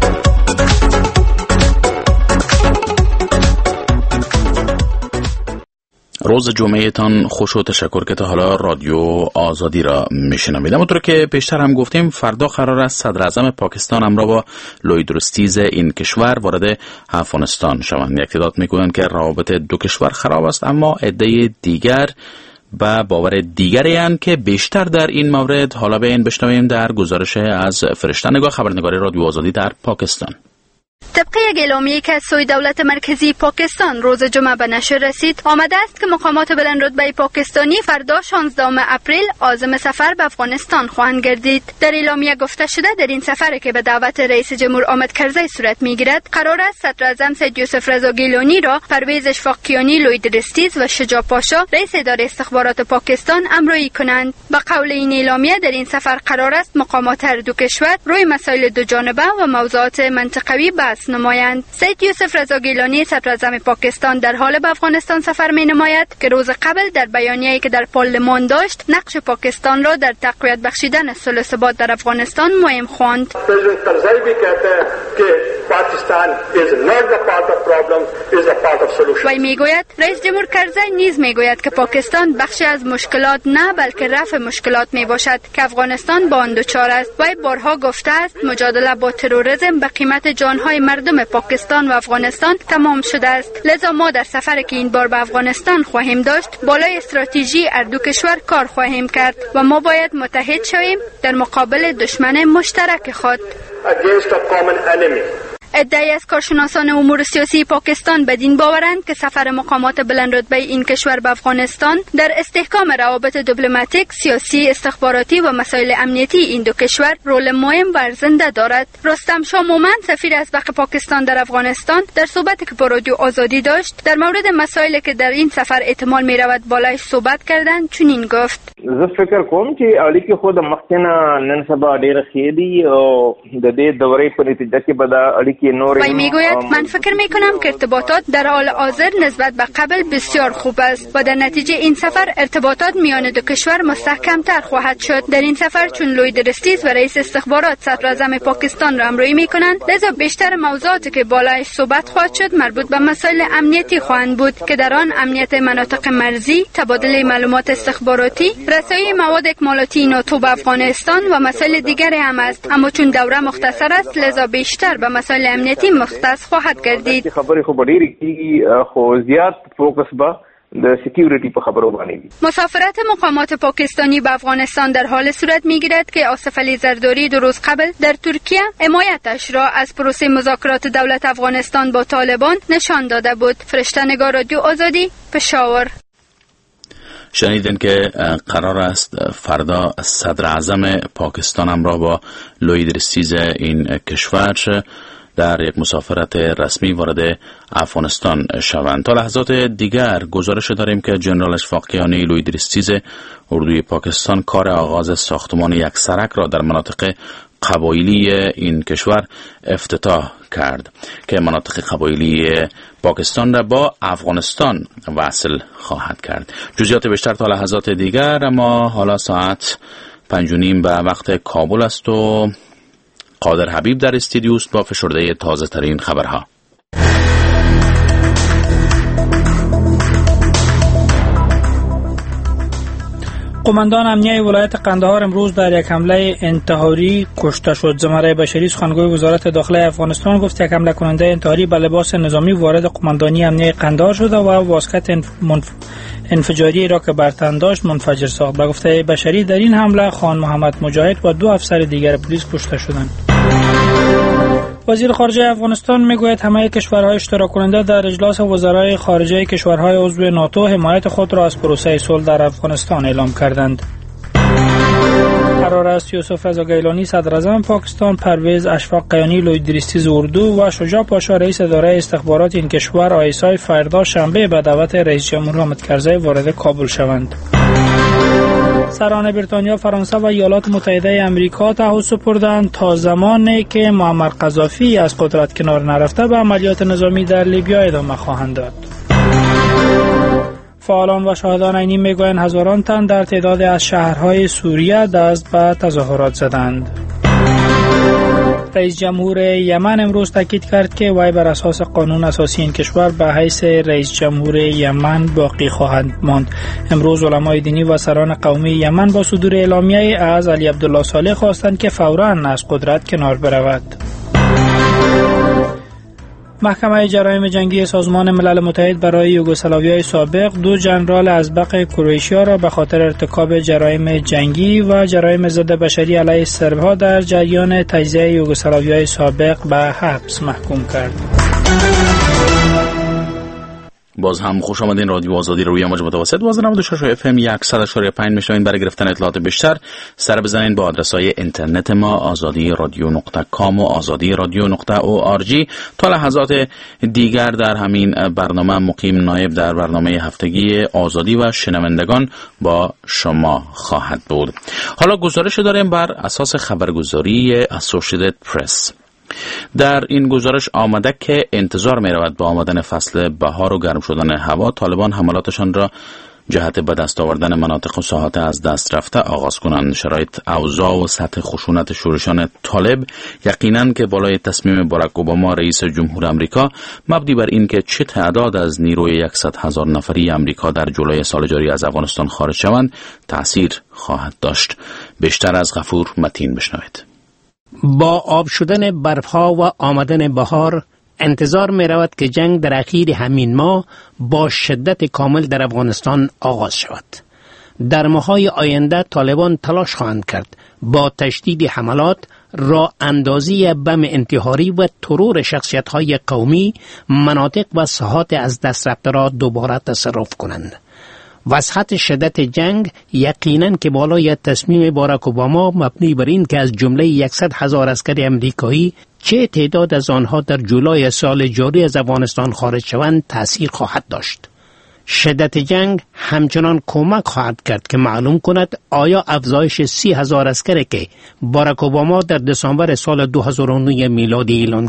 روز جمعه تان خوش و تشکر که تا حالا رادیو آزادی را میشنوید. همونطور که پیشتر هم گفتیم فردا قرار است صدر اعظم پاکستان همراه با لوی درستیز این کشور وارد افغانستان شوند. یک تعداد میگویند که روابط دو کشور خراب است، اما عده دیگر و باور دیگری هستند که بیشتر در این مورد. حالا به این بشنویم در گزارش از فرشته نگاه، خبرنگار رادیو آزادی در پاکستان. طبق یک اعلامیه که از سوی دولت مرکزی پاکستان روز جمعه به نشر رسید، آمده است که مقامات بلند رتبه پاکستانی فردا 16 اپریل عازم سفر به افغانستان خواهند گردید. در اعلامیه گفته شده در این سفر که به دعوت رئیس جمهور حامد کرزی صورت میگیرد، قرار است صدر اعظم سید یوسف رضا گیلانی را پرویز اشفاقیانی، لوی درستیز و شجاع پاشا رئیس اداره استخبارات پاکستان همراهی کنند. به قول این اعلامیه در این سفر قرار است مقامات هر دو کشور روی مسائل دو جانبه و موضوعات منطقوی بحث نمایند. سید یوسف رضا گیلانی صدر اعظم پاکستان در حال به افغانستان سفر می نماید که روز قبل در بیانیه‌ای که در پارلمان داشت نقش پاکستان را در تقویت بخشیدن صلح و ثبات در افغانستان مهم خواند. وی میگوید رئیس جمهور کرزی نیز میگوید که پاکستان بخشی از مشکلات نه بلکه رفع مشکلات می باشد که افغانستان با آن دچار است. وی بارها گفته است مجادله با تروریسم به قیمت جانهای مردم پاکستان و افغانستان تمام شده است. لذا ما در سفر که این بار به افغانستان خواهیم داشت بالای استراتژی هر دو کشور کار خواهیم کرد و ما باید متحد شویم در مقابل دشمن مشترک خود. عده‌ای از کارشناسان امور سیاسی پاکستان بدین باورند که سفر مقامات بلند رتبه این کشور به افغانستان در استحکام روابط دیپلماتیک، سیاسی، استخباراتی و مسائل امنیتی این دو کشور رول مهم و ارزنده دارد. رستم شاه مومند سفیر ازبق پاکستان در افغانستان در صحبتی که با رادیو آزادی داشت در مورد مسائلی که در این سفر احتمال می رود بالایش صحبت کردند چنین گفت: زه فکر کوم چې اړیکې خو د مخکنه نن سبا ډېر ښې دي او د دې دورې په نتیجه کې به دا اړیکې وی میگوید من فکر میکنم که ارتباطات در حال حاضر نسبت به قبل بسیار خوب است و در نتیجه این سفر ارتباطات میان دو کشور مستحکمتر خواهد شد. در این سفر چون لوید ریستیز و رئیس استخبارات صدراعظم پاکستان را همراهی میکنند، لذا بیشتر موضوعاتی که بالایش صحبت خواهد شد مربوط به مسائل امنیتی خواهند بود که در آن امنیت مناطق مرزی، تبادل معلومات استخباراتی، رسایی مواد اکمالاتی ناتو به افغانستان و مسائل دیگری هم است. اما چون دوره مختصر است لذا بیشتر به مسائل امنیتی مختص خواهد گردید. خبرې خو ډېرې کېږي خو زیات فوکس به د سکیوریټي په خبرو باندې. مسافرت مقامات پاکستانی به افغانستان در حال صورت میگیرد که آصف علی زرداری 2 روز قبل در ترکیه حمایتش را از پروسه مذاکرات دولت افغانستان با طالبان نشان داده بود. فرشته نگار، رادیو آزادی، پشاور. شنیدین که قرار است فردا صدر اعظم پاکستان همراه با لوید ریستیز این کشور در یک مسافرت رسمی وارد افغانستان شوند. تا لحظات دیگر گزارش داریم که جنرال اشفاق کیانی لوید ریستیز اردوی پاکستان کار آغاز ساختمان یک سرک را در مناطق قبایلی این کشور افتتاح کرد که مناطق قبایلی پاکستان را با افغانستان وصل خواهد کرد. جزئیات بیشتر تا لحظات دیگر، اما حالا ساعت 5:30 به وقت کابل است و قادر حبیب در استودیو است با فشرده تازه ترین خبرها. قماندان امنیه ولایت قندهار امروز در یک حمله انتحاری کشته شد. زمره بشری سخنگوی وزارت داخله افغانستان گفت یک حمله کننده انتحاری به لباس نظامی وارد قماندانی امنیه قندهار شده و واسکت انفجاری را که بر تن داشت منفجر ساخت. به گفته بشری در این حمله خان محمد مجاهد و 2 افسر دیگر پلیس کشته شدند. وزیر خارجه افغانستان میگوید همه کشورهای اشتراک کننده در اجلاس وزرای خارجه کشورهای عضو ناتو حمایت خود را از پروسه صلح در افغانستان اعلام کردند. قرار است یوسف رضا گیلانی صدر اعظم پاکستان، پرویز اشفاق کیانی لوید ریستیز اردو و شجاع پاشا رئیس اداره استخبارات این کشور آیسای فردا شنبه به دعوت رئیس جمهور حامد کرزی وارد کابل شوند. سران بریتانیا، فرانسه و ایالات متحده آمریکا تعهد سپردند تا زمانی که معمر قذافی از قدرت کنار نرفته به عملیات نظامی در لیبیا ادامه خواهند داد. فعالان و شاهدان عینی میگویند هزاران تن در تعداد از شهرهای سوریه دست به تظاهرات زدند. رئیس جمهور یمن امروز تاکید کرد که وی بر اساس قانون اساسی این کشور به حیث رئیس جمهور یمن باقی خواهد ماند. امروز علمای دینی و سران قومی یمن با صدور اعلامیه از علی عبدالله صالح خواستند که فوراً از قدرت کنار برود. محکمه جرایم جنگی سازمان ملل متحد برای یوگسلاویای سابق 2 ژنرال ازبق کرواتیا را به خاطر ارتکاب جرایم جنگی و جرایم ضد بشری علیه سربها در جریان تجزیه یوگسلاویای سابق به حبس محکوم کرد. باز هم خوش آمدین. رادیو آزادی روی موج متوسط 92.6 FM 100.5 میشنوین. برای گرفتن اطلاعات بیشتر سر بزنین با آدرس‌های اینترنت ما azadiradio.com و azadiradio.org. تا لحظات دیگر در همین برنامه مقیم نایب در برنامه هفتگی آزادی و شنوندگان با شما خواهد بود. حالا گزارش داریم بر اساس خبرگزاری اسوسییتد پرس. در این گزارش آمده که انتظار می رود با آمدن فصل بهار و گرم شدن هوا طالبان حملاتشان را جهت به دست آوردن مناطق و ساحات از دست رفته آغاز کنند. شرایط اوضاع و سطح خشونت شورشان طالب یقیناً که بالای تصمیم باراک اوباما رئیس جمهور آمریکا مبنی بر این که چه تعداد از نیروی 100,000 نفری آمریکا در جولای سال جاری از افغانستان خارج شوند تأثیر خواهد داشت. بیشتر از غفور متین بشنوید. با آب شدن برفها و آمدن بهار انتظار می رود که جنگ در اخیر همین ماه با شدت کامل در افغانستان آغاز شود. در ماه‌های آینده طالبان تلاش خواهند کرد با تشدید حملات، راه اندازی بم انتحاری و ترور شخصیت‌های قومی مناطق و ساحات از دست رفته را دوباره تصرف کنند. وسعت شدت جنگ یقیناً که بالای تصمیم باراک اوباما مبنی بر این که از جمله 100,000 عسکر امریکایی چه تعداد از آنها در جولای سال جاری از افغانستان خارج شوند تأثیر خواهد داشت. شدت جنگ همچنان کمک خواهد کرد که معلوم کند آیا افزایش 30,000 عسکری که باراک اوباما در دسامبر سال 2009 میلادی اعلان کرد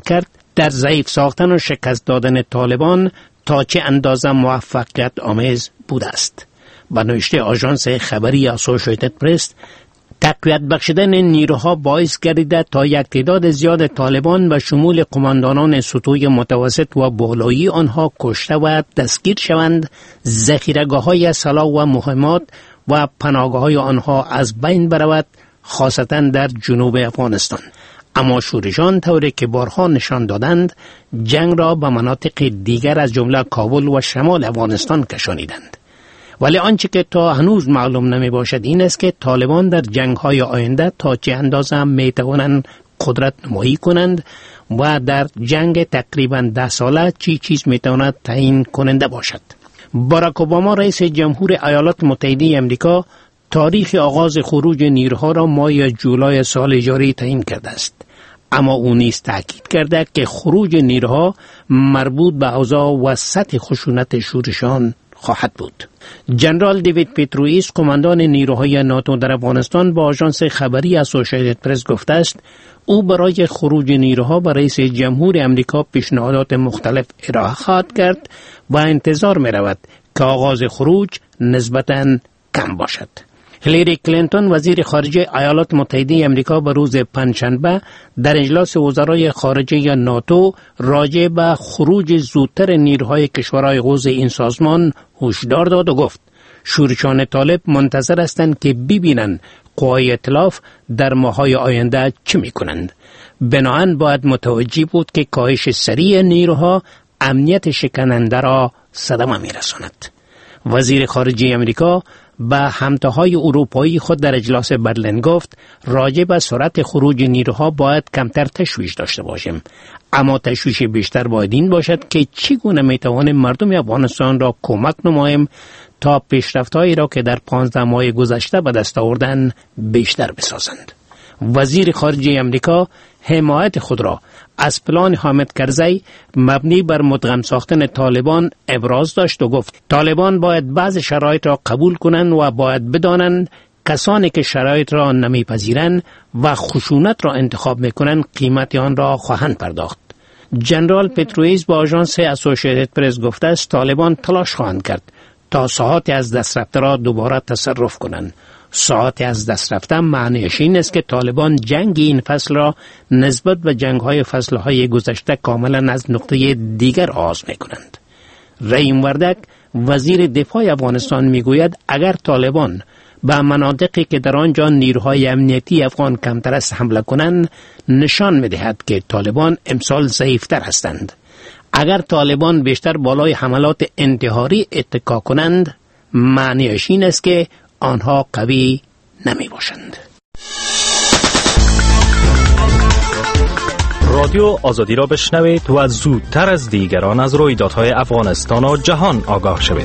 در ضعیف ساختن و شکست دادن طالبان تا چه اندازه موفقیت آمیز بوده است. به نوشته آژانس خبری اسوسییتد پرس، تقویت بخشیدن نیروها باعث گردیده تا یک تعداد زیاد طالبان به شمول قماندانان سطوح متوسط و بالایی آنها کشته و دستگیر شوند، ذخیره‌گاه‌های سلاح و مهمات و پناهگاه‌های آنها از بین برود، خاصتا در جنوب افغانستان. اما شورشان طوری که بارها نشان دادند جنگ را به مناطق دیگر از جمله کابل و شمال افغانستان کشانیدند. ولی آنچه که تا هنوز معلوم نمی باشد این است که طالبان در جنگ‌های آینده تا چه اندازه می توانند قدرت نمایی کنند و در جنگ تقریباً 10 ساله چی چیز می تواند تعیین کننده باشد. باراک اوباما رئیس جمهور ایالات متحده آمریکا تاریخ آغاز خروج نیروها را ماه جولای سال جاری تعیین کرده است. اما او نیز تاکید کرده که خروج نیروها مربوط به اوضاع و سطح خشونت شورشان خواهد بود. جنرال دیوید پیتروئیس، قماندان نیروهای ناتو در افغانستان، با آژانس خبری اسوسییتد پرس گفته است او برای خروج نیروها به رئیس جمهور امریکا پیشنهادات مختلف ارائه خواهد کرد و انتظار می رود که آغاز خروج نسبتاً کم باشد. هیلاری کلینتون، وزیر خارجه ایالات متحده آمریکا، به روز پنجشنبه در اجلاس وزرای خارجه ناتو راجع به خروج زودتر نیروهای کشورهای عضو این سازمان هشدار داد و گفت شورشان طالب منتظر هستند که ببینند قوای ائتلاف در ماه‌های آینده چه می‌کنند. بنابراین باید متوجه بود که کاهش سریع نیروها امنیت شکننده را صدمه می‌رساند. وزیر خارجه آمریکا به همتاهای اروپایی خود در اجلاس برلین گفت راجع به سرعت خروج نیروها باید کمتر تشویش داشته باشیم، اما تشویش بیشتر باید این باشد که چگونه میتوانیم مردم افغانستان را کمک نماییم تا پیشرفت‌هایی را که در 15 ماه گذشته به دست آوردند بیشتر بسازند. وزیر خارجه آمریکا حمایت خود را از پلان حامد کرزی مبنی بر مدغم ساختن طالبان ابراز داشت و گفت طالبان باید بعض شرایط را قبول کنند و باید بدانند کسانی که شرایط را نمیپذیرند و خشونت را انتخاب میکنند قیمت آن را خواهند پرداخت. جنرال پیتروئیس با آژانس اسوسییتد پرس گفته است طالبان تلاش خواهند کرد تا ساعات از دست رفته را دوباره تصرف کنند. ساعات از دست رفته معنیش این است که طالبان جنگ این فصل را نسبت به جنگ‌های فصل‌های گذشته کاملا از نقطه دیگر آغاز می‌کنند. رحیم وردک، وزیر دفاع افغانستان، میگوید اگر طالبان به مناطقی که در آنجا نیروهای امنیتی افغان کمتر است حمله کنند نشان می‌دهد که طالبان امسال ضعیف‌تر هستند. اگر طالبان بیشتر بالای حملات انتحاری اتکا کنند معنیش این است که آنها قوی نمی باشند. رادیو آزادی را بشنوید و زودتر از دیگران از رویدادهای افغانستان و جهان آگاه شوید.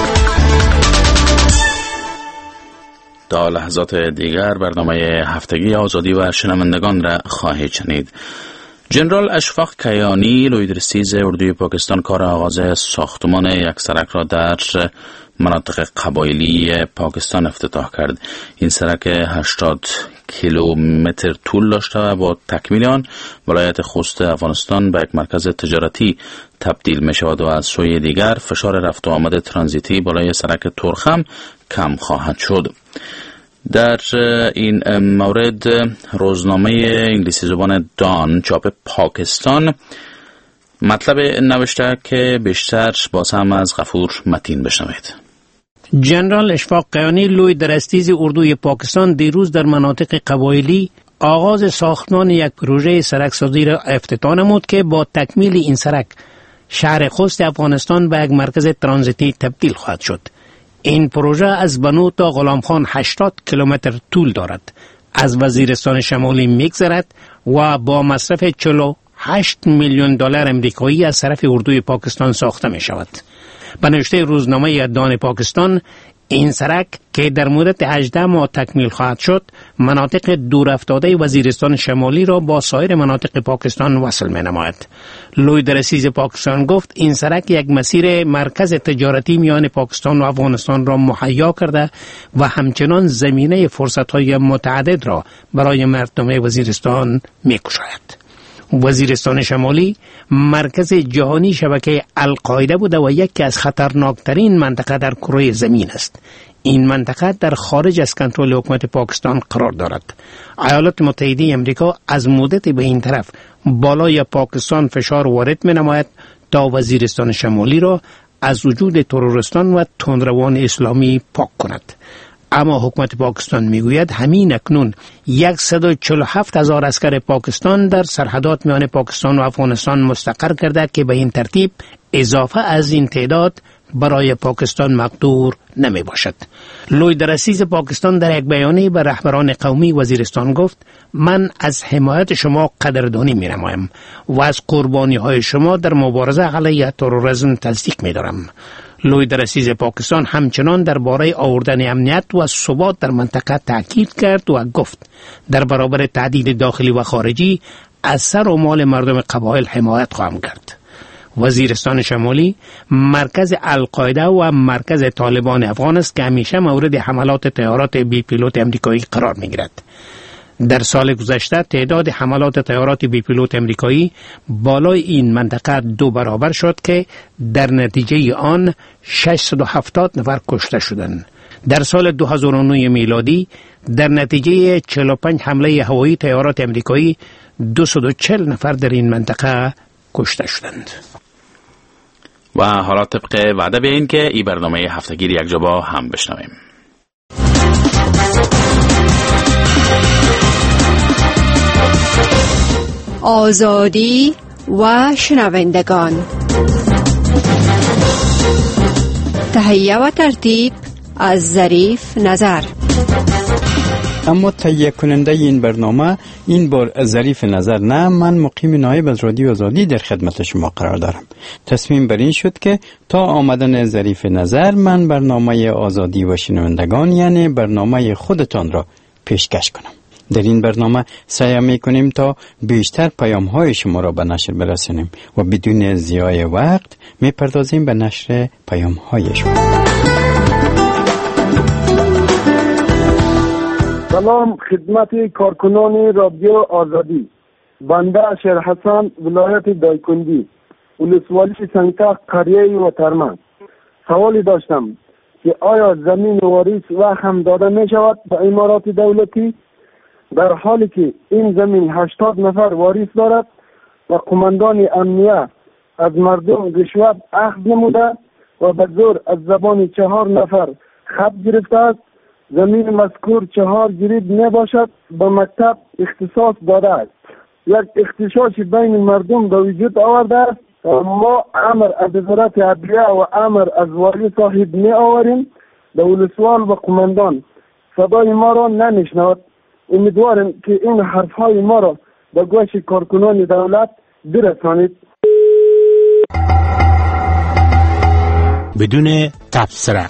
تا لحظات دیگر برنامه هفتگی آزادی و شنوندگان را خواهید شنید. جنرال اشفاق کیانی، لویدرسیز اردوی پاکستان، کار آغاز ساختمان یک سرک را در مناطق قبایلی پاکستان افتتاح کرد. این سرک 80 کیلومتر طول داشته و با تکمیل آن ولایت خوست افغانستان به یک مرکز تجارتی تبدیل می شود و از سوی دیگر فشار رفت و آمد ترانزیتی بالای سرک تورخم کم خواهد شد. در این مورد روزنامه انگلیسی زبان دان چاپ پاکستان مطلب نوشته که بیشتر باز هم از غفور متین بشنوید. جنرال اشفاق کیانی، لوی درستیز اردوی پاکستان، دیروز در مناطق قبایلی آغاز ساختمان یک پروژه سرکسازی را افتتاح نمود که با تکمیل این سرک شهر خوست افغانستان به یک مرکز ترانزیتی تبدیل خواهد شد. این پروژه از بنو تا غلامخان 80 کیلومتر طول دارد. از وزیرستان شمالی میگذرد و با مصرف 48 میلیون دلار امریکایی از طرف اردوی پاکستان ساخته می شود. به نوشته روزنامه دان پاکستان، این سرک که در مدت 18 ماه تکمیل خواهد شد مناطق دورافتاده وزیرستان شمالی را با سایر مناطق پاکستان وصل می نماید. لوی درسیز پاکستان گفت این سرک یک مسیر مرکز تجارتی میان پاکستان و افغانستان را مهیا کرده و همچنان زمینه فرصت‌های متعدد را برای مردم وزیرستان می کشاید. وزیرستان شمالی مرکز جهانی شبکه القاعده بوده و یکی از خطرناکترین منطقه در کره زمین است. این منطقه در خارج از کنترل حکومت پاکستان قرار دارد. ایالات متحده آمریکا از مدت به این طرف بالای پاکستان فشار وارد می نماید تا وزیرستان شمالی را از وجود ترورستان و تندروان اسلامی پاک کند. اما حکومت پاکستان میگوید همین اکنون 147,000 عسکر پاکستان در سرحدات میان پاکستان و افغانستان مستقر کرده که به این ترتیب اضافه از این تعداد برای پاکستان مقدور نمی باشد. لوی درسیز پاکستان در یک بیانیه به رهبران قومی وزیرستان گفت: من از حمایت شما قدردانی می نمایم و از قربانی های شما در مبارزه علیه تروریسم تصدیق می دارم. لوی درسیز پاکستان همچنان درباره آوردن امنیت و ثبات در منطقه تاکید کرد و گفت در برابر تهدید داخلی و خارجی از سر و مال مردم قبایل حمایت خواهم کرد. وزیرستان شمالی مرکز القاعده و مرکز طالبان افغان است که همیشه مورد حملات طیارات بی پیلوت امریکایی قرار می گیرد. در سال گذشته تعداد حملات طیارات بی پیلوت امریکایی بالای این منطقه 2 برابر شد که در نتیجه آن 670 نفر کشته شدند. در سال 2009 میلادی در نتیجه 45 حمله هوایی طیارات امریکایی 240 نفر در این منطقه کشته شدند. و حالا طبق وعده بیاین که این برنامه هفتگیر یک جا هم بشنویم. آزادی و شنوندگان، تهیه و ترتیب از ظریف نظر. اما تهیه کننده این برنامه این بار ظریف نظر نه، من مقیم نایب از رادیو آزادی در خدمت شما قرار دارم. تصمیم بر این شد که تا آمدن ظریف نظر من برنامه آزادی و شنوندگان یعنی برنامه خودتان را پیشکش کنم. در این برنامه سعی می‌کنیم تا بیشتر پیام‌های شما را به نشر برسانیم و بدون ضیاع وقت می‌پردازیم به نشر پیام‌های شما. سلام خدمت کارکنان رادیو آزادی. بنده شیر حسن، ولایت دایکندی، ولسوالی سنگتق، قریه و ترمن. سوالی داشتم که آیا زمین واریث وهم داده می شود به امارات دولتی در حالی که این زمین 80 نفر واریث دارد و قماندان امنیه از مردم رشوت اخذ نموده و به زور از زبان 4 نفر خط گرفته است. زمین مذکور 4 جرید نباشد، به مکتب اختصاص داده است. یک اختشاش بین مردم به وجود آورده است. ما امر از وزارت عدلیه و امر از والی صاحب می آوریم. ولسوال و قماندان صدای ما را نمیشنود. امیدوارم که این حرفهای ما را به گوش کارکنان دولت برسانید. بدون تبصره.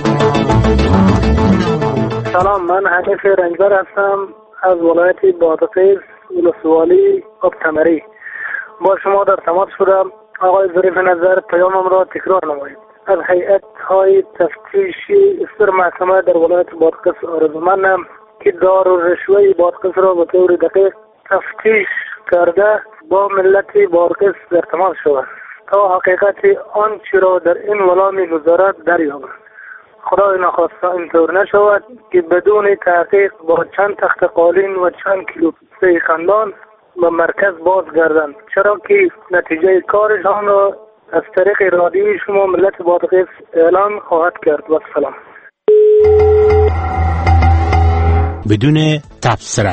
سلام، من حنیف رنجبر هستم از ولایت بادغیس، ولسوالی آبتمری. با شما در تماس شدم. آقای ظریف نظر، پیامم را تکرار نمایید. از هیئت های تفتیشی استر محکمه در ولایت بادغیس آرزومندم که دار و رشوه بادغیس را به طور دقیق تفتیش کرده با ملت بادغیس در تماس شود تا حقیقت آنچه را در این ولا می‌گذارد دریابد. خدای نخواسته اینطور نشود که بدون تحقیق با چند تخت قالین و چند کیلو پیسه خندان به مرکز بازگردند، چرا که نتیجه کارشان را از طریق رادیوی شما ملت بادغیس اعلان خواهد کرد. و سلام. بدون تبصره.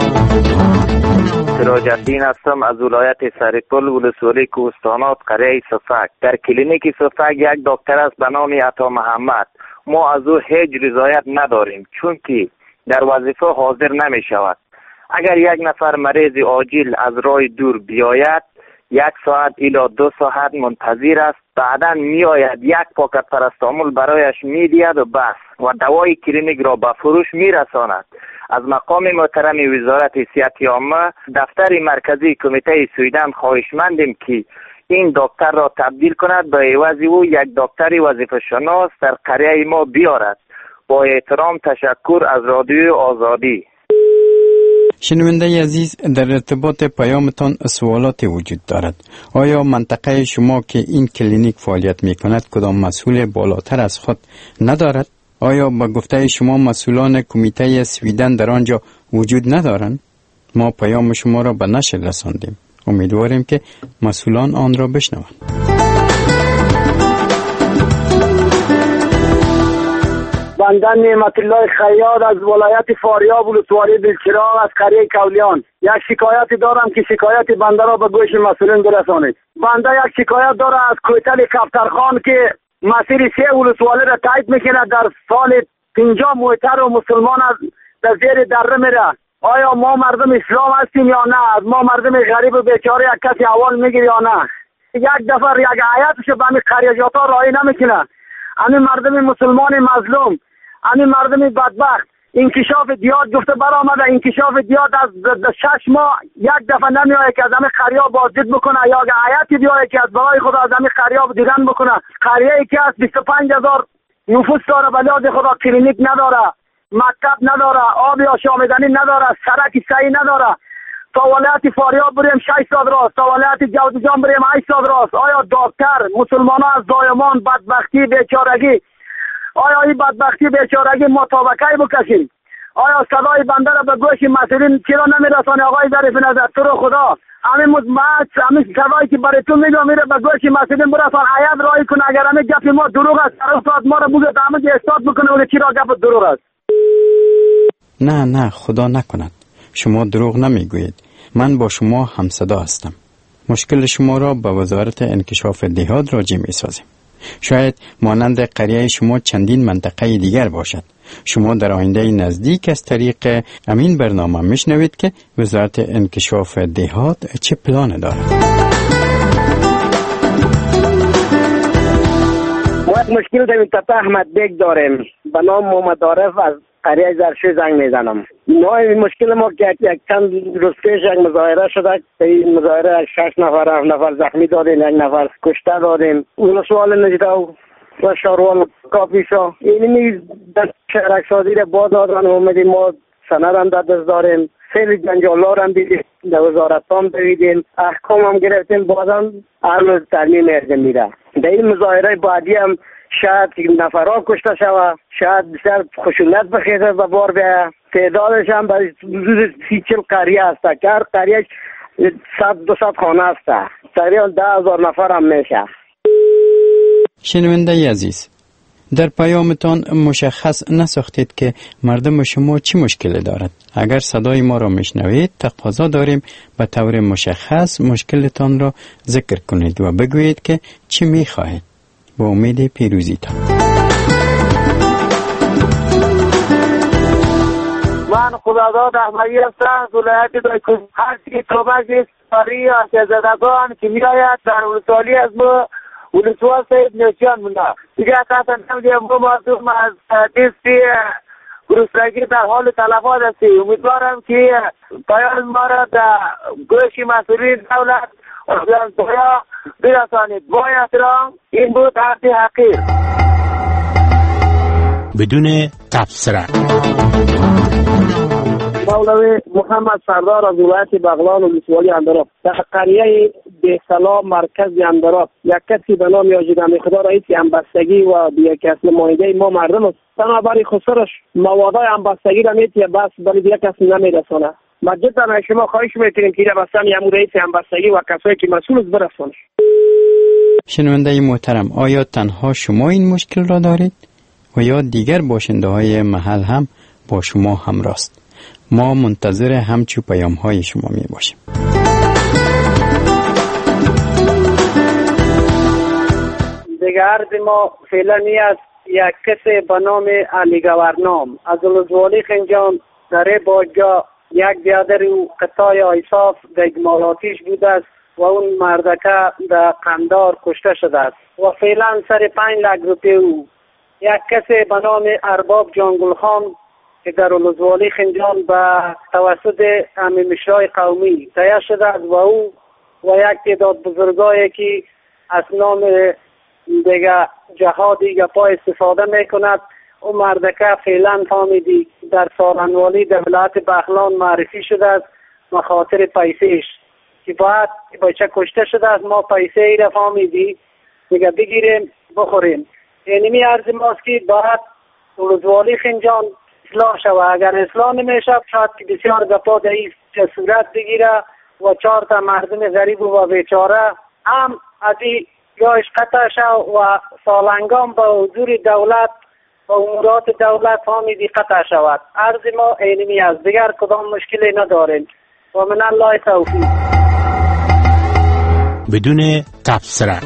سراج الدین هستم از ولایت سرپل، ولسوالی کوهستانات، قریه صفک. در کلینیک صفک یک دکتر است به نام عطا محمد. ما از او هیچ رضایت نداریم چون که در وظیفه حاضر نمی شود. اگر یک نفر مریض عاجل از راه دور بیاید 1 ساعت الی 2 ساعت منتظر است، بعدا می آید 1 پاکت پاراستامول برایش می دهد و بس و دوای کلینیک را به فروش می رساند. از مقام محترم وزارت صحت عامه دفتر مرکزی کمیته سویدن خواهشمندیم که این دکتر را تبدیل کند به عوض او یک دکتر وظیفه شناس در قریه ما بیارد. با احترام، تشکر از رادیو آزادی. شنونده عزیز، در ارتباط پیامتان سوالاتی وجود دارد. آیا منطقه شما که این کلینیک فعالیت می کند کدام مسئول بالاتر از خود ندارد؟ آیا با گفته شما مسئولان کمیته سویدن در آنجا وجود ندارند؟ ما پیام شما را به نشر رساندیم. امیدواریم که مسئولان آن را بشنوند. بنده نعمت الله خیاط از ولایت فاریاب ولسوالی دلچراغ از قریه کولیان یک شکایتی دارم که شکایت بنده را به گوش مسئولین برسانید. بنده یک شکایت داره از کوتل کفترخان که مسیر 3 ولسوالی را تایید میکنه. در سال 50 موتر و مسلمان از در زیر دره میره. آیا ما مردم اسلام هستیم یا نه؟ از ما مردم غریب و بیچاره یک کسی اول میگیره یا نه؟ یک دفعه یک آیاتش به همین قریجاتا رای نمیکنه. همین مردم مسلمان مظلوم، همین مردم بدبخت. انکشاف دیات گفته برآمده، انکشاف دیات از 6 ماه یک دفعه نمیایه که از همین قریه بازدید بکنه یا آیاتی بیایه که از برای خدا از همین قریه دیدن بکنه. قریه ای که از 25000 نفوس داره ولی از خدا کلینیک نداره، مکتب نداره، آب آشامیدنی نداره، سرک صحیح نداره. تا ولایت فاریاب بریم 6 ساعت راست، تا ولایت جوزجان بریم 8 ساعت راست. آیا دکتر مسلمانان از زایمان بدبختی بیچارگی، آیا این بدبختی بیچارگی مطابقه بکشیم؟ آیا صدای بنده را به گوش مسئولین چرا نمیرسانه؟ آقای ظریف نظر تو رو خدا همین صدایی که برای تو میگم میره به گوش مسئولین برسان، عیب رای کن. اگر همین گپ ما دروغ است استاد ما را بوده همه استاد بکنه ولی چرا گپ دروغ است؟ نه خدا نکند، شما دروغ نمیگویید. من با شما همصدا هستم. مشکل شما را به وزارت انکشاف دهات راجع می‌سازیم. شاید مانند قریه شما چندین منطقه دیگر باشد. شما در آینده نزدیک از طریق امین برنامه میشنوید که وزارت انکشاف دهات چه پلان دارد. ما یک مشکل در منطقه احمد بیگ داریم به نام محمد عارف از قریه زرشوی زنگ میزنم. ما این مشکل ما که یک چند روز پیش یک مظاهره شده، این مظاهره 6 نفر 7 نفر زخمی دادیم، 1 نفر کشته دادیم. اون سوال نجدو و شاروان کافیشا اینی در شهرک سازی را باز دادن. اومدیم ما سند هم در دست داریم، خیلی جنجالار هم دیدیم، در وزارت هم دیدیم، احکام هم گرفتیم، بازم هر روز ترمیم ارزه میره. در این مظاهره بعدی هم شاید نفرها کشته شود، شاید بسیار خشونت بخیزه و بار بیاید. تعدادش هم به حدود 30-40 قریه هست که هر قریه 100-200 خانه هست، تقریبا 10,000 نفر هم میشه. شنونده عزیز، در پیامتان مشخص نساختید که مردم شما چی مشکل دارد. اگر صدای ما را میشنوید تقاضا داریم به طور مشخص مشکلتان را ذکر کنید و بگویید که چی میخواهید. با امید پیروزیتان. من خداداد احمدی هستم، ولایت دایکنی. هر چی توبه ساری آسیازدگان که میراید در ولسوالی از ما ولسوال سید نشان مونده. دیگه اصلا نمیدیم ما مردم از دستی گرسنگی در حال تلفات هستیم. امیدوارم که پیام ما را در گوش مسئولین دولت و برسانید. با احترام، این بود حرفی حقیر بدون تبصره. مولوی محمد سردار از ولایت بغلان و ولسوالی اندراب در قریه بهسلام مرکز اندراب یک کسی به نام یاجد امیخدا رئیس همبستگی و یک کس نماینده ما مردم است. بنابراین خسرش موادای همبستگی را میتیه بس ولی یک کسی نمیرسانه. ما جدا از شما خواهش میکنیم که بستن یه رئیس همبستگی و کسایی که مسئول است برسانه. شنونده محترم، آیا تنها شما این مشکل را دارید و یا دیگر باشنده های محل هم با شما همراست؟ ما منتظر همچو پیام های شما می باشیم. دیگه عرض ما فعلا است یک کسی به نام علی گورنام از ولسوالی خنجان در باجا یک بیادر او قطای ایصاف در اگمالاتیش بوده است و اون مردکه در قندار کشته شده است و فعلا سر 5 لک روپیه او. یک کسی به نام ارباب جانگل خان که در ولسوالی خنجان به توسط مشرای قومی تهیه شده است و او و یک تعداد بزرگایی که از نام دیگه جهادی گپا استفاده میکند او مردکه فعلا فهمیدی در سالنوالی در ولایت بغلان معرفی شده است و خاطر پیسهش که باید بچه کشته شده است. ما پیسه ای را فهمیدی میگه بگیریم بخوریم. اینمی عرض ماست که باید ولسوالی خنجان اصلاح شود. اگر اصلاح نمیشه شاید که بسیار گپا در این صورت بگیره و 4 تا مردم غریب و بیچاره هم از این جایش قطع شد و سالنگان به حضور دولت و امورات دولت فهمیدی قطع شود. عرض ما اینمی است، دیگر کدام مشکلی نداریم و من الله توفیق. بدون تبصره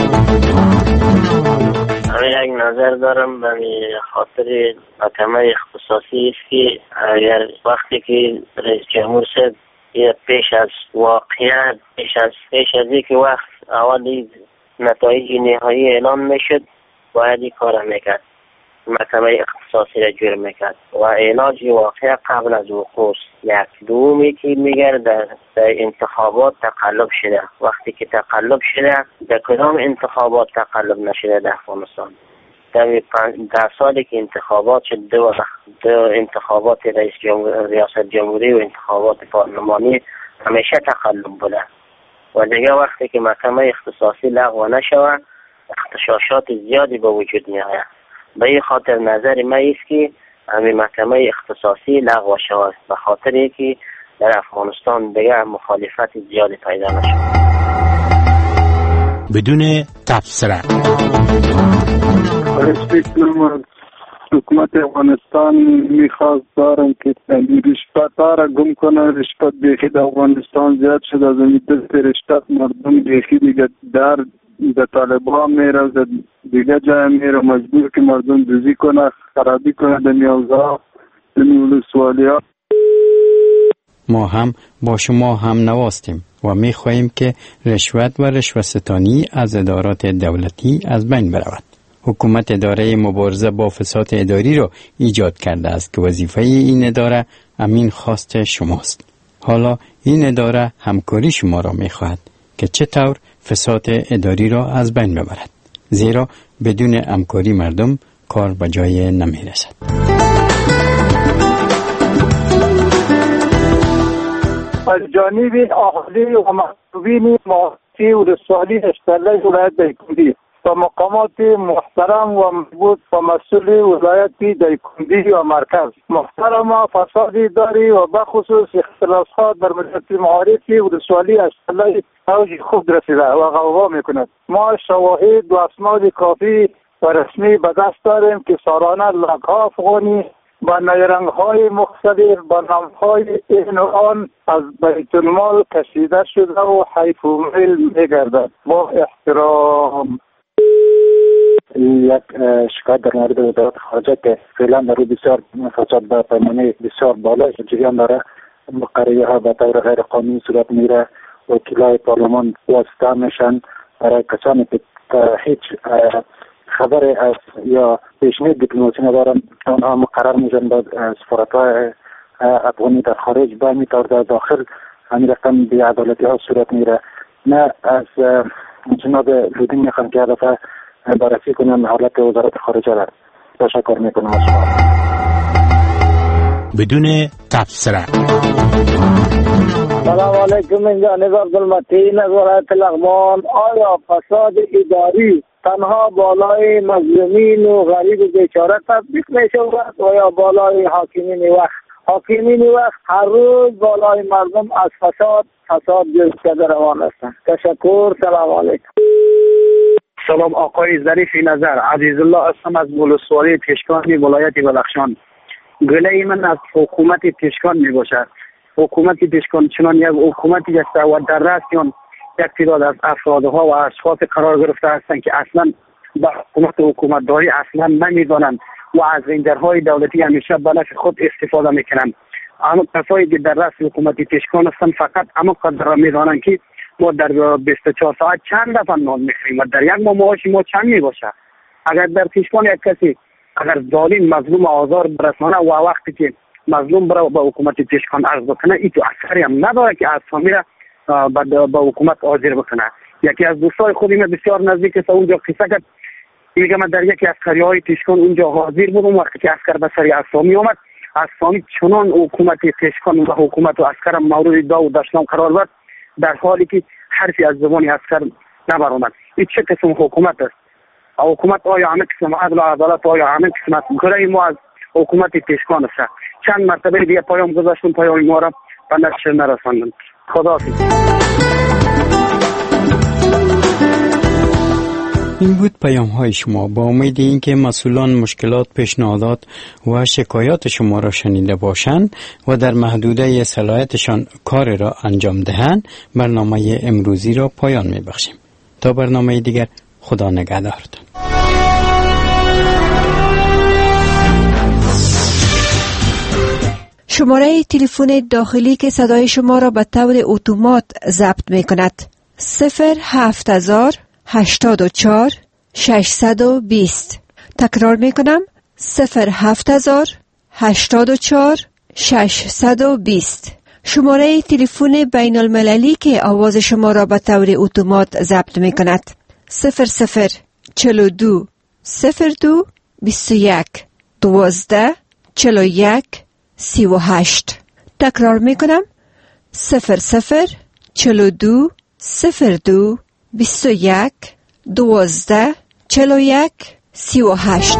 یک نظر دارم به خاطر محکمه اختصاصی است که اگر وقتی که رئیس جمهور صاحب پیش از واقعیت پیش از یک وقت اول نتایج نهایی اعلام میشد باید این کار میکرد، محکمه اختصاصی را جور میکرد و علاج واقع قبل از وقوع. یک دومی که میگه در انتخابات تقلب شده. وقتی که تقلب شده در کدام انتخابات تقلب نشده در افغانستان؟ در سالی که انتخابات شد دو انتخابات ریاست جمهوری و انتخابات پارلمانی همیشه تقلب بوده و دیگه وقتی که محکمه اختصاصی لغو نشود اختشاشات زیادی به وجود میآید. به این خاطر نظر من است که همین محکمه اختصاصی لغو شود به خاطر اینکه در افغانستان دیگه مخالفت زیادی پیدا نشود. بدون تبصره حکومت افغانستان میخواست دارم که رشوت ها را گم کنه. رشوت بیخی در افغانستان زیاد شد. از این دست رشوت مردم بیخی دیگه در طالبان میره دیگه جای میره مجبور که مردم دوزی کنه خرابی کنه در نیازها در ولسوالی ها. ما هم با شما هم نواستیم و می خواهیم که رشوت و رشوه‌ستانی از ادارات دولتی از بین برود. حکومت اداره مبارزه با فساد اداری را ایجاد کرده است که وظیفه این اداره همین خواست شماست. حالا این اداره همکاری شما را می خواهد که چطور فساد اداری را از بین ببرد، زیرا بدون همکاری مردم کار به جای نمی رسد. از جانب اهالی و مسئولین محیطی ولسوالی اشتراک ولایت دایکنډي و مقامات محترم و مربوط و مسئول ولایت دایکنډي و مرکز محترم فساد اداری و بخصوص اختلافات در مجلس معارف ولسوالی اشتراک اوج خود رسیده و غوغا میکند. ما شواهد و اسناد کافی و رسمی به دست داریم که سالانه لاک‌ها افغانی با نیرنگ‌های مختلف با نام‌های این و آن از بیت المال کشیده شده و حیف و میل می‌گردد. با احترام. یک شکایت در مورد وزارت خارجه که فعلا در روی بسیار فساد به پیمانه بسیار بالا جریان داره. مقرریه ها به طور غیر قانونی صورت میره. وکیلای پارلمان واسطه میشن برای کسانی که هیچ خبر از یا پیشنهاد دیپلماسی ندارن. آنها مقرر میشن به سفارت‌های افغانی در خارج به میتار در داخل همین رقم بی‌عدالتی ها صورت میره. نه از جناب لودین میخوام که البته بررسی کنم حالت وزارت خارجه را. تشکر میکنم از شما. بدون تبصره. سلام علیکم، من جانب عبدالمتین از ولایت لغمان. آیا فساد اداری تنها بالای مظلومین و غریب و بیچاره تطبیق میشود و یا بالای حاکمین وقت؟ حاکمین وقت هر روز بالای مردم از فساد جلسه روان هستند. تشکر. سلام علیکم. سلام آقای ظریف نظر، عزیز الله هستم از ولسوالی تشکان ولایت بدخشان. گله من از حکومت تشکان می باشد. حکومت تشکان چنان یک حکومتی است و در رأس آن یک تعداد از افرادها و اشخاص قرار گرفته هستند که اصلا به حکومتداری اصلا نمیدانند و از رنجرهای دولتی همیشه به نفع خود استفاده میکنند. اما کسایی که در رأس حکومت تشکان هستند فقط اما قدر میدانند که ما در 24 ساعت چند دفعه نان میخوریم و در یک ماه معاش ما چند میباشه. اگر در تشکان یک کسی اگر ظالم مظلوم آزار برسانه و وقتی که مظلوم برای به حکومت تشکان عرض بکنه این تو اثری هم نداره که اسامی را به حکومت حاضر بکنه. یکی از دوستای خودی من بسیار نزدیک است اونجا قصه کرد میگم در یکی از قریه‌های تشکان اونجا حاضر بودم. وقتی که عسکر به سر اسلامی آمد، اسلامی چنان حکومت تشکان و حکومت و عسکر مورد داو و دشنام قرار داد در حالی که حرفی از زبان عسکر نبرآمد. این چه قسم حکومت است؟ حکومت آیا همه قسم عدل و عدالت آیا همه قسم است؟ گره ما از حکومت تشکان است. چند مرتبه دیگه پیام گذاشتم، پیام ما را به نشر نرساندند. خداحافظ. این بود پیام های شما. با امید اینکه مسئولان مشکلات، پیشنهادات و شکایات شما را شنیده باشند و در محدوده صلاحیتشان کار را انجام دهند، برنامه امروزی را پایان می بخشیم. تا برنامه دیگر، خدا نگهدارتان. شماره تلفن داخلی که صدای شما را به طور اتومات ضبط می کند 07084 620. تکرار می کنم 07084 620. شماره تلفن بین المللی که آواز شما را به طور اتومات ضبط می کند 0042 02 21 12 41 38. تکرار می کنم 0042 02 21 12 41 38.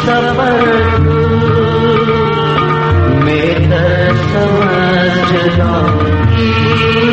सफर में तरसम आज जलाऊंगी